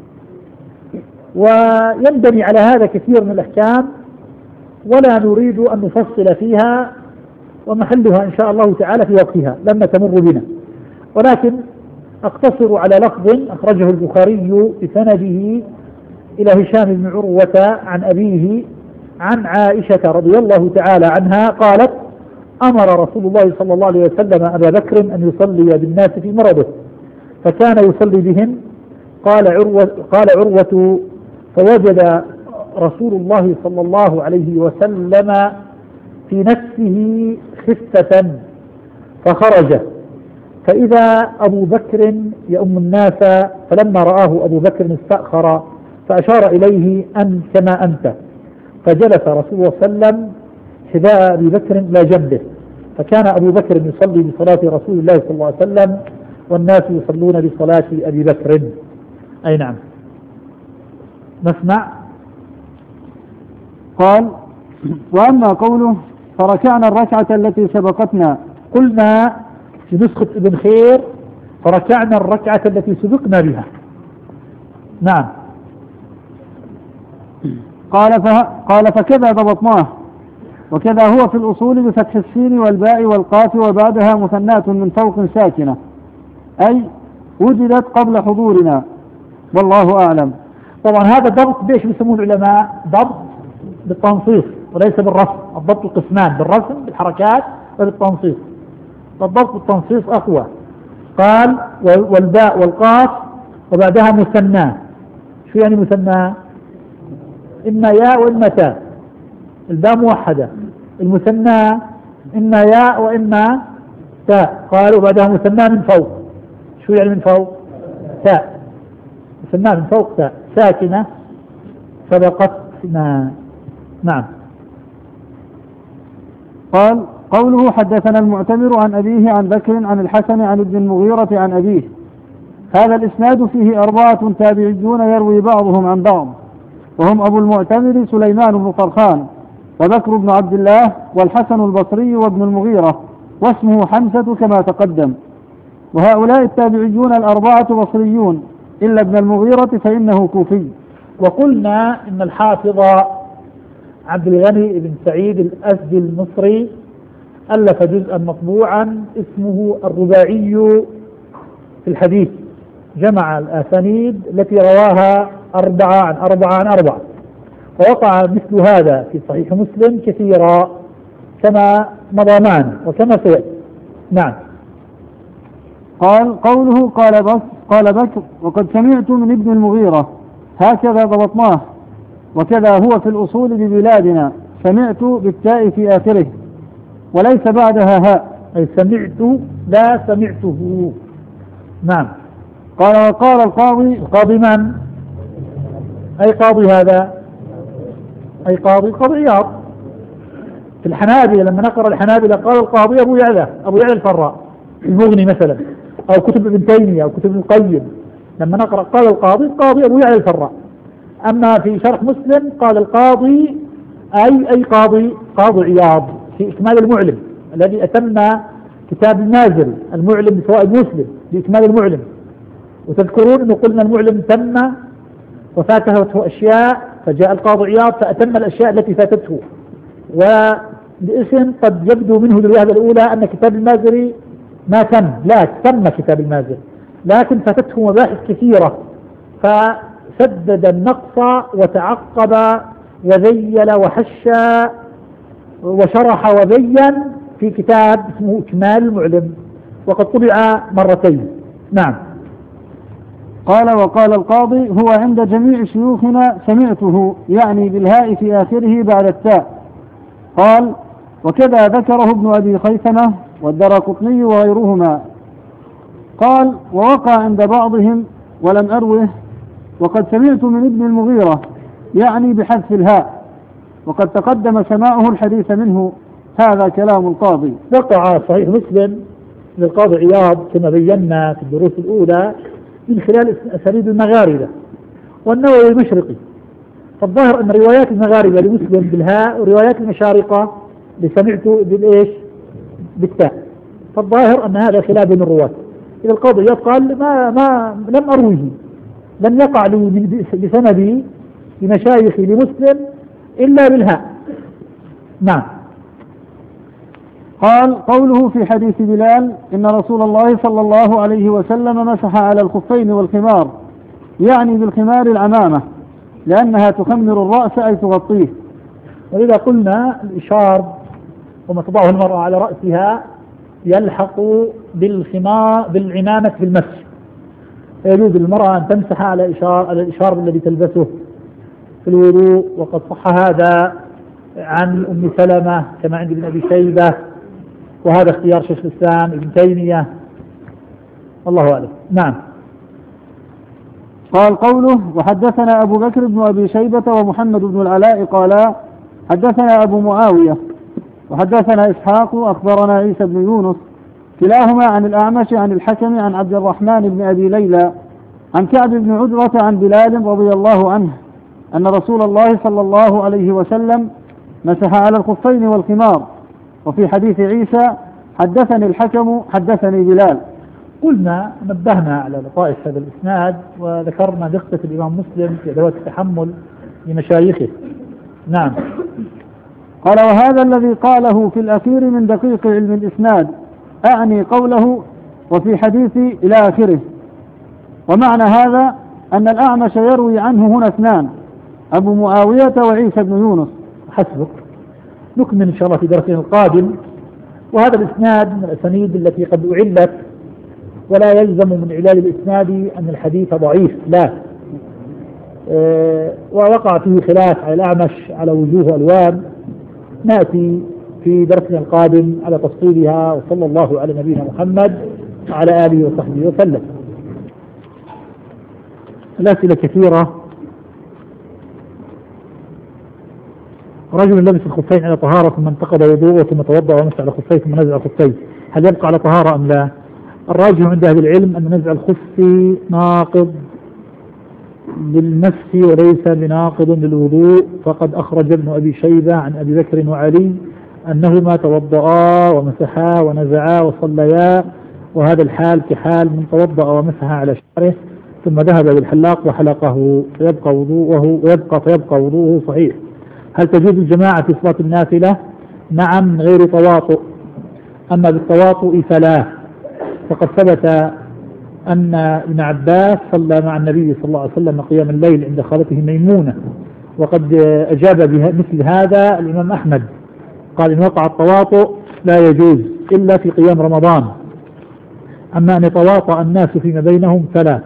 S3: وينبني على هذا كثير من الأحكام، ولا نريد أن نفصل فيها، ومحلها إن شاء الله تعالى في وقتها لما تمر بنا، ولكن أقتصر على لفظ أخرجه البخاري بسنده إلى هشام بن عروة عن أبيه عن عائشة رضي الله تعالى عنها قالت: أمر رسول الله صلى الله عليه وسلم أبا بكر أن يصلي بالناس في مرضه، فكان يصلي بهم. قال عروة, قال عروة فوجد رسول الله صلى الله عليه وسلم في نفسه خفة فخرج، فإذا أبو بكر يؤم الناس، فلما رآه أبو بكر استأخر فأشار إليه أن كما أنت، فجلس رسول الله صلى الله عليه وسلم حذاء أبي بكر إلى جنبه، فكان أبو بكر يصلي بصلاة رسول الله صلى الله عليه وسلم والناس يصلون بصلاة أبي بكر. أي نعم. نسمع.
S4: قال: وأما قوله فركعنا الركعة التي سبقتنا،
S3: قلنا في نسخة ابن خير فركعنا الركعة التي سبقنا بها. نعم.
S4: قال, فه... قال فكذا ضبطناه، وكذا هو في الأصول بفتح السين والباء والقاف وبعدها مثنات من فوق ساكنة، أي وجدت قبل حضورنا، والله أعلم.
S3: طبعا هذا ضبط بيش بيسموه العلماء؟ ضبط بالتنصيص وليس بالرسم. الضبط قسمان: بالرسم بالحركات وبالتنصيص. الضبط بالتنصيص أقوى. قال: والباء والقاف وبعدها مثنى. شو يعني مثنى؟ إما ياء وإما تاء. الباء موحدة، المثنى إما ياء وإما تاء. قال: وبعدها مثنى من فوق. شو يعني من فوق؟ تاء. مثنى من فوق تاء ساكنة سبقتنا. نعم.
S4: قال: قوله حدثنا المعتمر عن أبيه عن بكر عن الحسن عن ابن المغيرة عن أبيه، هذا الإسناد فيه أربعة تابعيون يروي بعضهم عن بعض، وهم أبو المعتمر سليمان بن طرخان، وبكر بن عبد الله، والحسن البصري، وابن المغيرة، واسمه حمزة كما تقدم. وهؤلاء التابعيون الأربعة بصريون إلا ابن المغيرة فإنه كوفي.
S3: وقلنا إن الحافظ عبد الغني بن سعيد الأزدي المصري ألف جزءا مطبوعا اسمه الرباعي في الحديث، جمع الأسانيد التي رواها أربعة عن أربعة عن أربعة، ووقع مثل هذا في صحيح مسلم كثيرا كما مضى معنا وكما سيأتي. نعم.
S4: قال: قوله قال بس قال بكر وقد سمعت من ابن المغيرة، هكذا ضبطناه، وكذا هو في الأصول ببلادنا، سمعت بالتاء في آخره وليس بعدها هاء،
S3: أي سمعت لا سمعته. نعم.
S4: قال: وقال القاضي.
S3: القاضي من؟ أي قاضي هذا؟ أي قاضي؟ قاضي عياض. في الحنابلة لما نقرأ الحنابلة قال القاضي أبو يعلى أبو يعلى الفراء المغني مثلا، أو كتب ابن تيمية أو كتب ابن القيم، لما نقرأ قال القاضي القاضي أبو يعلى الفراء. أما في شرح مسلم قال القاضي أي أي قاضي قاضي عياض في إكمال المعلم الذي أتم كتاب النازل المعلم بفوائد مسلم بإكمال المعلم. وتذكرون أنه قلنا المعلم تم وفاته أشياء فجاء القاضي عياض فأتم الأشياء التي فاتته، والاسم قد يبدو منه للوهلة الأولى أن كتاب المازري ما تم، لا تم كتاب المازري لكن فاتته مباحث كثيرة فسدد النقص وتعقب وذيل وحشى وشرح وبين في كتاب اسمه إكمال المعلم وقد طبع مرتين. نعم.
S4: قال وقال القاضي هو عند جميع شيوخنا سمعته، يعني بالهاء في آخره بعد التاء. قال وكذا ذكره ابن أبي خيثمة والدرقطني وغيرهما. قال ووقع عند بعضهم ولم أروه وقد سمعت من ابن المغيرة، يعني بحذف الهاء، وقد تقدم سماعه الحديث منه. هذا كلام القاضي.
S3: وقع صحيح مسلم للقاضي عياض كما بينا في الدروس الأولى من خلال أساليب المغاربة والنووي المشرقي، فالظاهر أن روايات المغاربة لمسلم بالهاء وروايات المشارقة لسمعته بالإيش بالتاء، فالظاهر أن هذا خلاف بين الرواة. إذا القاضي عياض قال ما ما لم أروه، لم يقع لي بسندي لمشايخي لمسلم إلا بالهاء. نعم.
S4: قال قوله في حديث بلال إن رسول الله صلى الله عليه وسلم مسح على الخفين والخمار، يعني بالخمار العمامة لأنها تخمر الرأس أي تغطيه.
S3: وإذا قلنا الإشار وما تضعه المرأة على رأسها يلحق بالخمار بالعمامة في المسح، يجوز للمرأة أن تمسح على إشار على الإشار الذي تلبسه في الوضوء، وقد صح هذا عن أم سلمة كما عند ابن أبي شيبة، وهذا اختيار شيخ الإسلام ابن تيمية والله أعلم. نعم.
S4: قال قوله وحدثنا أبو بكر بن أبي شيبة ومحمد بن العلاء قالا حدثنا أبو معاوية وحدثنا إسحاق أخبرنا عيسى بن يونس كلاهما عن الأعمش عن الحكم عن عبد الرحمن بن أبي ليلى عن كعب بن عجرة عن بلال رضي الله عنه أن رسول الله صلى الله عليه وسلم مسح على الخفين والخمار. وفي حديث عيسى حدثني الحكم حدثني بلال.
S3: قلنا نبهنا على لطائف هذا الإسناد وذكرنا دقة الإمام مسلم في أدوات التحمل لمشايخه. نعم.
S4: قال وهذا الذي قاله في الأخير من دقيق علم الإسناد، أعني قوله وفي حديثي إلى آخره. ومعنى هذا أن الأعمش يروي عنه هنا اثنان، أبو معاوية وعيسى بن يونس.
S3: حسبك. نكمل إن شاء الله في درسنا القادم. وهذا الإسناد من الأسانيد التي قد أعلت، ولا يلزم من إعلال الإسناد أن الحديث ضعيف، لا. أه ووقع فيه خلاف على الأعمش على وجوه ألوان، نأتي في درسنا القادم على تفصيلها. وصلى الله على نبينا محمد وعلى آله وصحبه وسلم. الأسئلة كثيرة. رجل لبس الخفين على طهارة ثم انتقض وضوءه ثم توضأ ومسح على خفيه ثم نزع خفيه، هل يبقى على طهارة أم لا؟ الراجح عند أهل العلم أن نزع الخف ناقض للمسح وليس بناقض للوضوء، فقد أخرج ابن أبي شيبة عن أبي بكر وعلي أنهما توضأا ومسحا ونزعا وصليا، وهذا الحال كحال من توضأ ومسح على شعره ثم ذهب بالحلاق وحلقه فيبقى وضوءه ويبقى فيبقى وضوءه صحيح. هل تجوز الجماعة في صلاة النافلة؟ نعم من غير تواطؤ، أما بالتواطؤ فلا، فقد ثبت أن ابن عباس صلى مع النبي صلى الله عليه وسلم قيام الليل عند خالته ميمونة، وقد أجاب بمثل هذا الإمام أحمد، قال إن وقع التواطؤ لا يجوز إلا في قيام رمضان، أما أن يتواطأ الناس فيما بينهم فلا.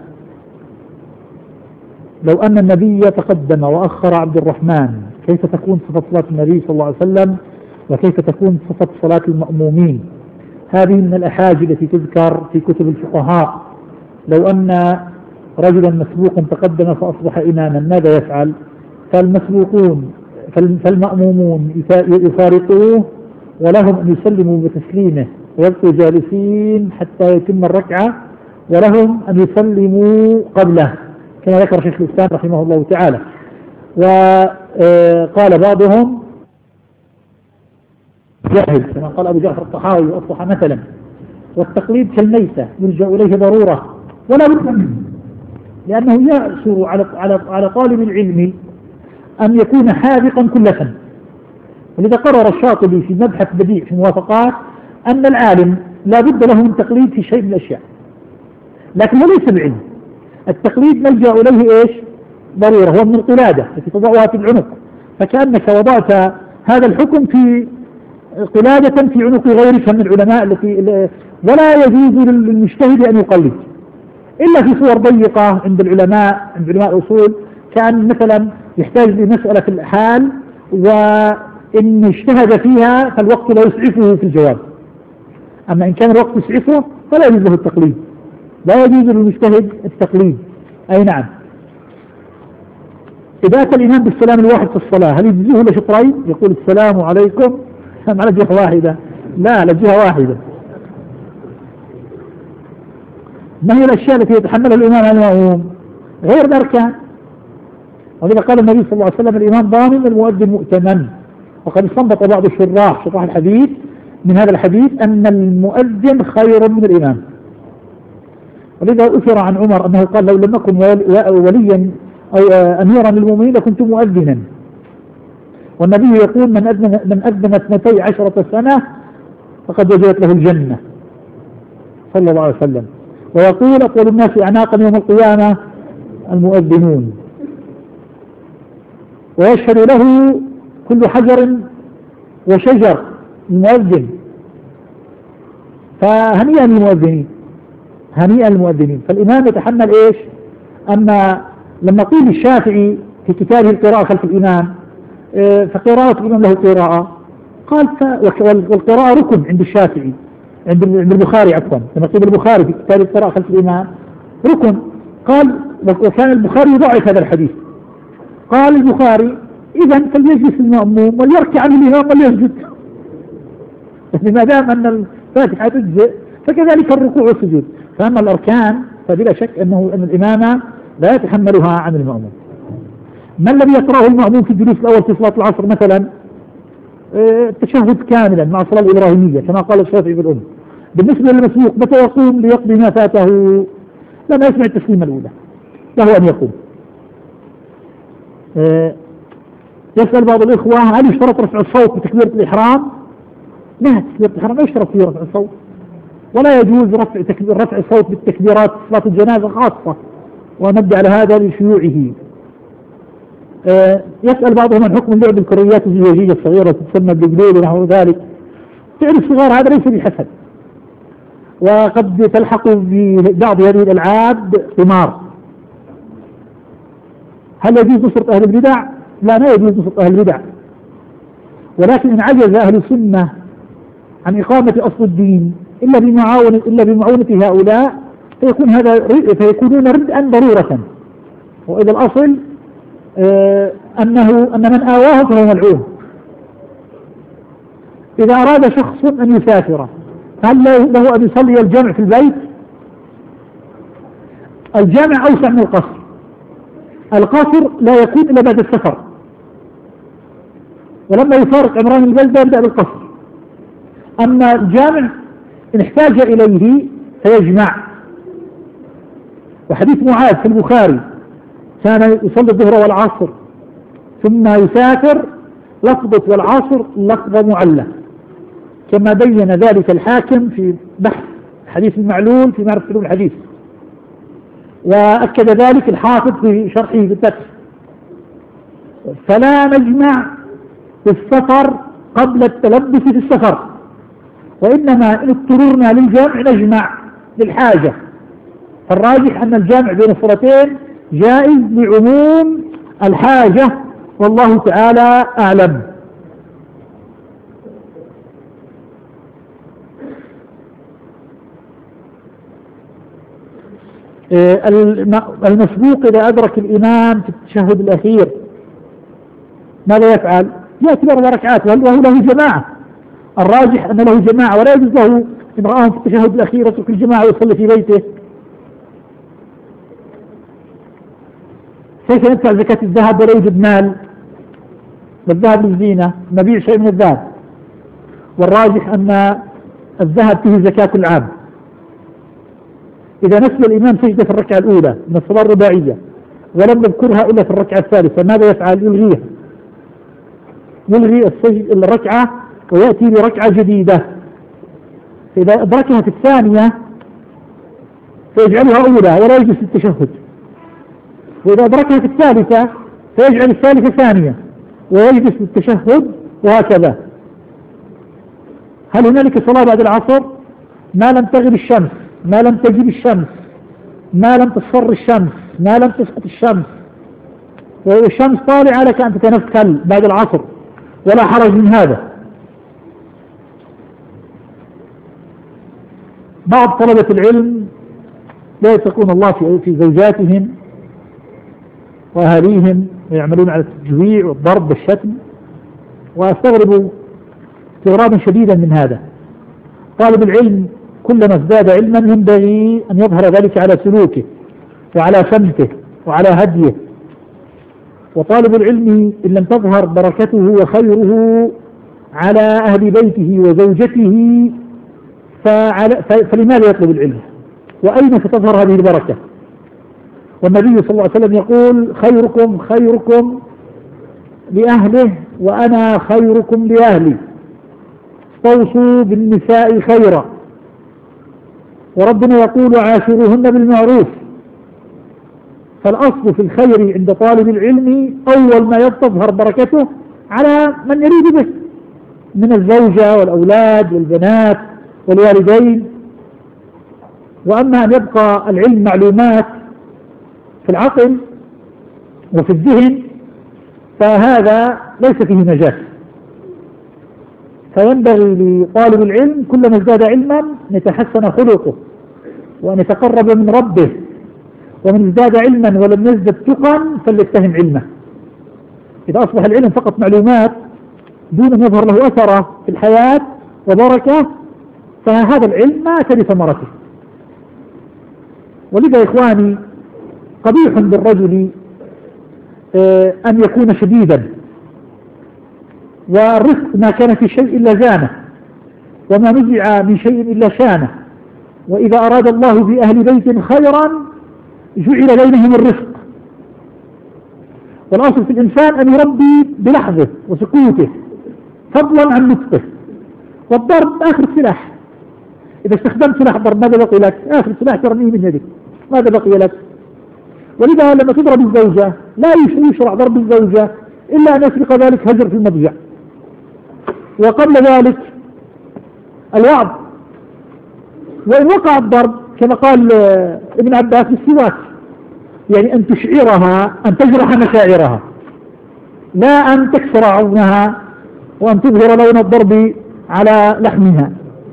S3: لو أن النبي تقدم وأخر عبد الرحمن كيف تكون صفة صلاة النبي صلى الله عليه وسلم وكيف تكون صفة صلاة المأمومين؟ هذه من الأحاجي التي تذكر في كتب الفقهاء. لو أن رجلا مسبوق تقدم فأصبح إماما ماذا يفعل؟ فالمسبوقون فالمأمومون يفارقوه ولهم أن يسلموا بتسليمه ويبقوا جالسين حتى يتم الركعة، ولهم أن يسلموا قبله كما ذكر شيخ الإسلام رحمه الله تعالى. وقال بعضهم جاهل كما قال أبو جعفر الطحاوي وأصبح مثلا، والتقليد كالميتة يلجأ إليه ضرورة ولا بد منه، لأنه يأسر على على على طالب العلم أن يكون حاذقا كل فن. ولذا قرر الشاطبي في مبحث بديع في موافقات أن العالم لا بد له من تقليد في شيء من الأشياء، لكن هو ليس بعلم. التقليد نلجأ إليه إيش؟ ضرورة، هو من القلادة التي تضعها في العنق، فكأنك وضعت هذا الحكم في قلادة في عنق غيرك من العلماء التي ولا يجوز للمجتهد أن يقلد إلا في صور ضيقة عند العلماء عند علماء الأصول، كان مثلا يحتاج لمسألة في الحال وإن اجتهد فيها فالوقت لا يسعفه في الجواب، أما إن كان الوقت يسعفه فلا يجوز له التقليد، لا يجوز للمجتهد التقليد. أي نعم. إذا أتى الإمام بالسلام الواحد في الصلاة هل يجزيه لشطرين؟ يقول السلام عليكم على جهة واحدة؟ لا، لجهة واحدة. ما هي الأشياء التي يتحملها الإمام على المأموم؟ غير الأركان. ولذا قال النبي صلى الله عليه وسلم الإمام ضامن المؤذن مؤتمن. وقد استنبط بعض الشراح شراح الحديث من هذا الحديث أن المؤذن خير من الإمام. ولذا أثر عن عمر أنه قال لو لم أكن وليا أو أميرا للمؤمنين لكنت مؤذنا. والنبي يقول من أذن من أذن اثنتي عشرة سنة فقد وجدت له الجنة صلى الله عليه وسلم. ويقول أطول الناس أعناقا يوم القيامة المؤذنون، ويشهد له كل حجر وشجر المؤذن. فهنيئا للمؤذنين، هنيئا للمؤذنين. فالإمام يتحمل إيش؟ أما لما قيل الشافعي في كتابه القراءة خلف الإمام فقراءة الإمام له قراءة، قال والقراءة ركن عند الشافعي عند البخاري عفوا لما قيل البخاري في كتاب القراءة خلف الإمام ركن، قال وكان البخاري يضعف هذا الحديث. قال البخاري إذا فليجلس المأموم وليركع عن الإمام وليسجد، يعني ما دام أن الفاتحة تجزئ فكذلك الركوع والسجود. فأما الأركان فبلا شك أنه أن الإمامة لا يتحملها عن المأموم. ما الذي يقرأه المأموم في الجلوس الأول في صلاة العصر مثلا؟ التشهد كاملا مع الصلاة الإبراهيمية كما قال الشافعي في الأم. بالنسبة للمسبوق متى يقوم ليقضي ما فاته؟ لما يسمع التسليمة الأولى له أن يقوم. يسأل بعض الإخوة هل يشترط رفع الصوت بتكبيرة الإحرام؟ لا، تكبيرة الإحرام لا يشترط فيه رفع الصوت، ولا يجوز رفع تكبير رفع الصوت بالتكبيرات صلاة الجنازة خاصة، ونبدأ على هذا لشيوعه. أه يسأل بعضهم عن حكم اللعب بالكريات الزجاجية الصغيرة تسمى بالجليل ونحو ذلك. فعل الصغار هذا ليس بحسن، وقد تلحق ببعض هذه الألعاب قمار. هل يجوز نصرة أهل البدع؟ لا، لا يجوز نصرة أهل البدع، ولكن إن عجز أهل السنة عن إقامة أصل الدين إلا بمعاونة إلا بمعونة هؤلاء فيكون هذا فيكونون ردءا ضرورة. وإذا الأصل آه أنه أن من آواه فهو ملعون. إذا أراد شخص أن يسافر هل له أن يصلي الجمع في البيت؟ الجامع أوسع من القصر. القصر لا يكون إلا بعد السفر، ولما يفارق عمران البلدة يبدأ بالقصر. أما الجامع إن احتاج إليه فيجمع. وحديث معاذ في البخاري كان يصلي الظهر والعصر ثم يسافر لفظة والعصر لفظة معلة، كما بين ذلك الحاكم في بحث حديث المعلول في معرفة علوم الحديث، وأكد ذلك الحافظ في شرحه بالفتح. فلا نجمع في السفر قبل التلبس في السفر، وإنما إن اضطررنا للجمع نجمع للحاجة. فالراجح أن الجمع بين الصلاتين جائز لعموم الحاجة، والله تعالى أعلم. المسبوق إذا أدرك الإمام في التشهد الأخير ماذا يفعل؟ يأتي بأربع ركعات وهو له جماعة. الراجح أن له جماعة، ولا يجوز له إن رآهم في التشهد الأخير يترك الجماعة ويصلي في بيته. كيف يدفع زكاة الذهب ولا يوجد مال؟ والذهب للزينة، نبيع شيء من الذهب. والراجح أن الذهب فيه زكاة كل عام. إذا نسي الإمام سجدة في الركعة الأولى من الصلاة الرباعية ولم يذكرها إلا في الركعة الثالثة، ماذا يفعل؟ يلغيها، يلغي السجد الركعة ويأتي بركعة جديدة. إذا أدركها في الثانية فيجعلها أولى ولا يجلس التشهد، وإذا أدركها في الثالثة فيجعل الثالثة ثانية ويجلس التشهد، وهكذا. هل هنالك صلاة بعد العصر؟ ما لم تغب الشمس، ما لم تجب الشمس، ما لم تصفر الشمس، ما لم تسقط الشمس، والشمس طالعة لك أن تتنفل بعد العصر، ولا حرج من هذا. بعض طلبة العلم لا يتقون الله في في زوجاتهم وأهاليهم، ويعملون على التجويع والضرب والشتم، وأستغرب استغرابا شديدا من هذا. طالب العلم كلما ازداد علما ينبغي أن يظهر ذلك على سلوكه وعلى سمته وعلى هديه. وطالب العلم إن لم تظهر بركته وخيره على أهل بيته وزوجته فلماذا يطلب العلم؟ وأين ستظهر هذه البركة؟ والنبي صلى الله عليه وسلم يقول: خيركم خيركم لأهله وأنا خيركم لأهلي، استوصوا بالنساء خيرا. وربنا يقول: عاشروهن بالمعروف. فالأصل في الخير عند طالب العلم أول ما تظهر بركته على من يريد به من الزوجة والأولاد والبنات والوالدين. وأما أن يبقى العلم معلومات في العقل وفي الذهن فهذا ليس فيه نجاة. فينبغي لطالب العلم كلما ازداد علما أن يتحسن خلقه وأن يتقرب من ربه، ومن ازداد علما ولم يزدد تقا فليتهم علمه. إذا أصبح العلم فقط معلومات دون أن يظهر له أثره في الحياة وبركة فهذا العلم ما أتى بثمرته. ولذا إخواني قبيح بالرجل أن يكون شديدا، والرفق ما كان في شيء إلا زانه، وما نزع من شيء إلا شانه. وإذا أراد الله في أهل بيت خيرا جعل بينهم الرفق. والأصل في الإنسان أن يربي بلحظه وسكوته فضلا عن نطقه. والضرب آخر السلاح، إذا استخدمت سلاح ضرب ماذا بقي لك؟ آخر السلاح ترميه من يدك، ماذا بقي لك؟ ولذا لما تضرب الزوجة لا يشرع ضرب الزوجة إلا أن يسبق ذلك هجر في المضجع، وقبل ذلك الوعظ. وإن وقع الضرب كما قال ابن عباس بالسواك، يعني أن تشعرها، أن تجرح مشاعرها، لا أن تكسر عظمها وأن تظهر لون الضرب على لحمها،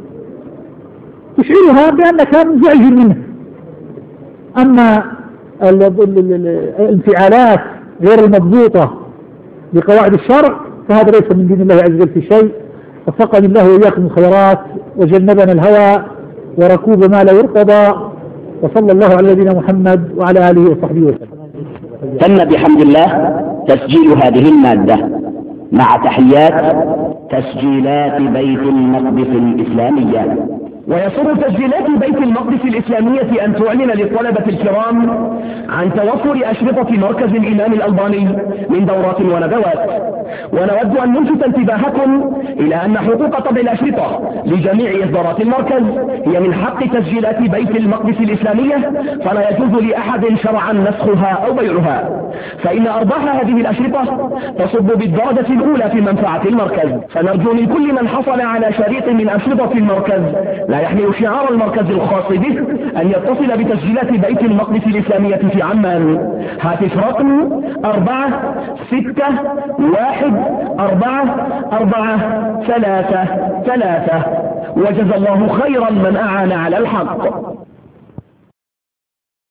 S3: تشعرها بأنك منزعج منها. أما الانفعالات غير المضبوطة بقواعد الشرع فهذا ليس من دين الله عز وجل في شيء. وفقني الله وإياكم الخيرات وجنبنا الهوى وركوب ما لا يرتضى، وصلى الله على نبينا محمد وعلى آله وصحبه وسلم.
S1: تم بحمد الله تسجيل هذه المادة مع تحيات تسجيلات بيت المقدس الإسلامية.
S2: ويسر تسجيلات بيت المقدس الإسلامية أن تعلن للطلبة الكرام عن توفر أشرطة مركز الإمام الألباني من دورات وندوات. ونود أن نلفت انتباهكم إلى أن حقوق طبع الأشرطة لجميع إصدارات المركز هي من حق تسجيلات بيت المقدس الإسلامية، فلا يجوز لأحد شرعا نسخها أو بيعها، فإن أرباح هذه الأشرطة تصب بالدرجة الأولى في منفعة المركز. فنرجو من كل من حصل على شريط من أشرطة المركز لا يحمل شعار المركز الخاص به أن يتصل بتسجيلات بيت المقدس الإسلامية في عمان. هاتف رقم أربعة ستة واحد أربعة أربعة ثلاثة ثلاثة. وجزى الله خيرا من أعان على الحق.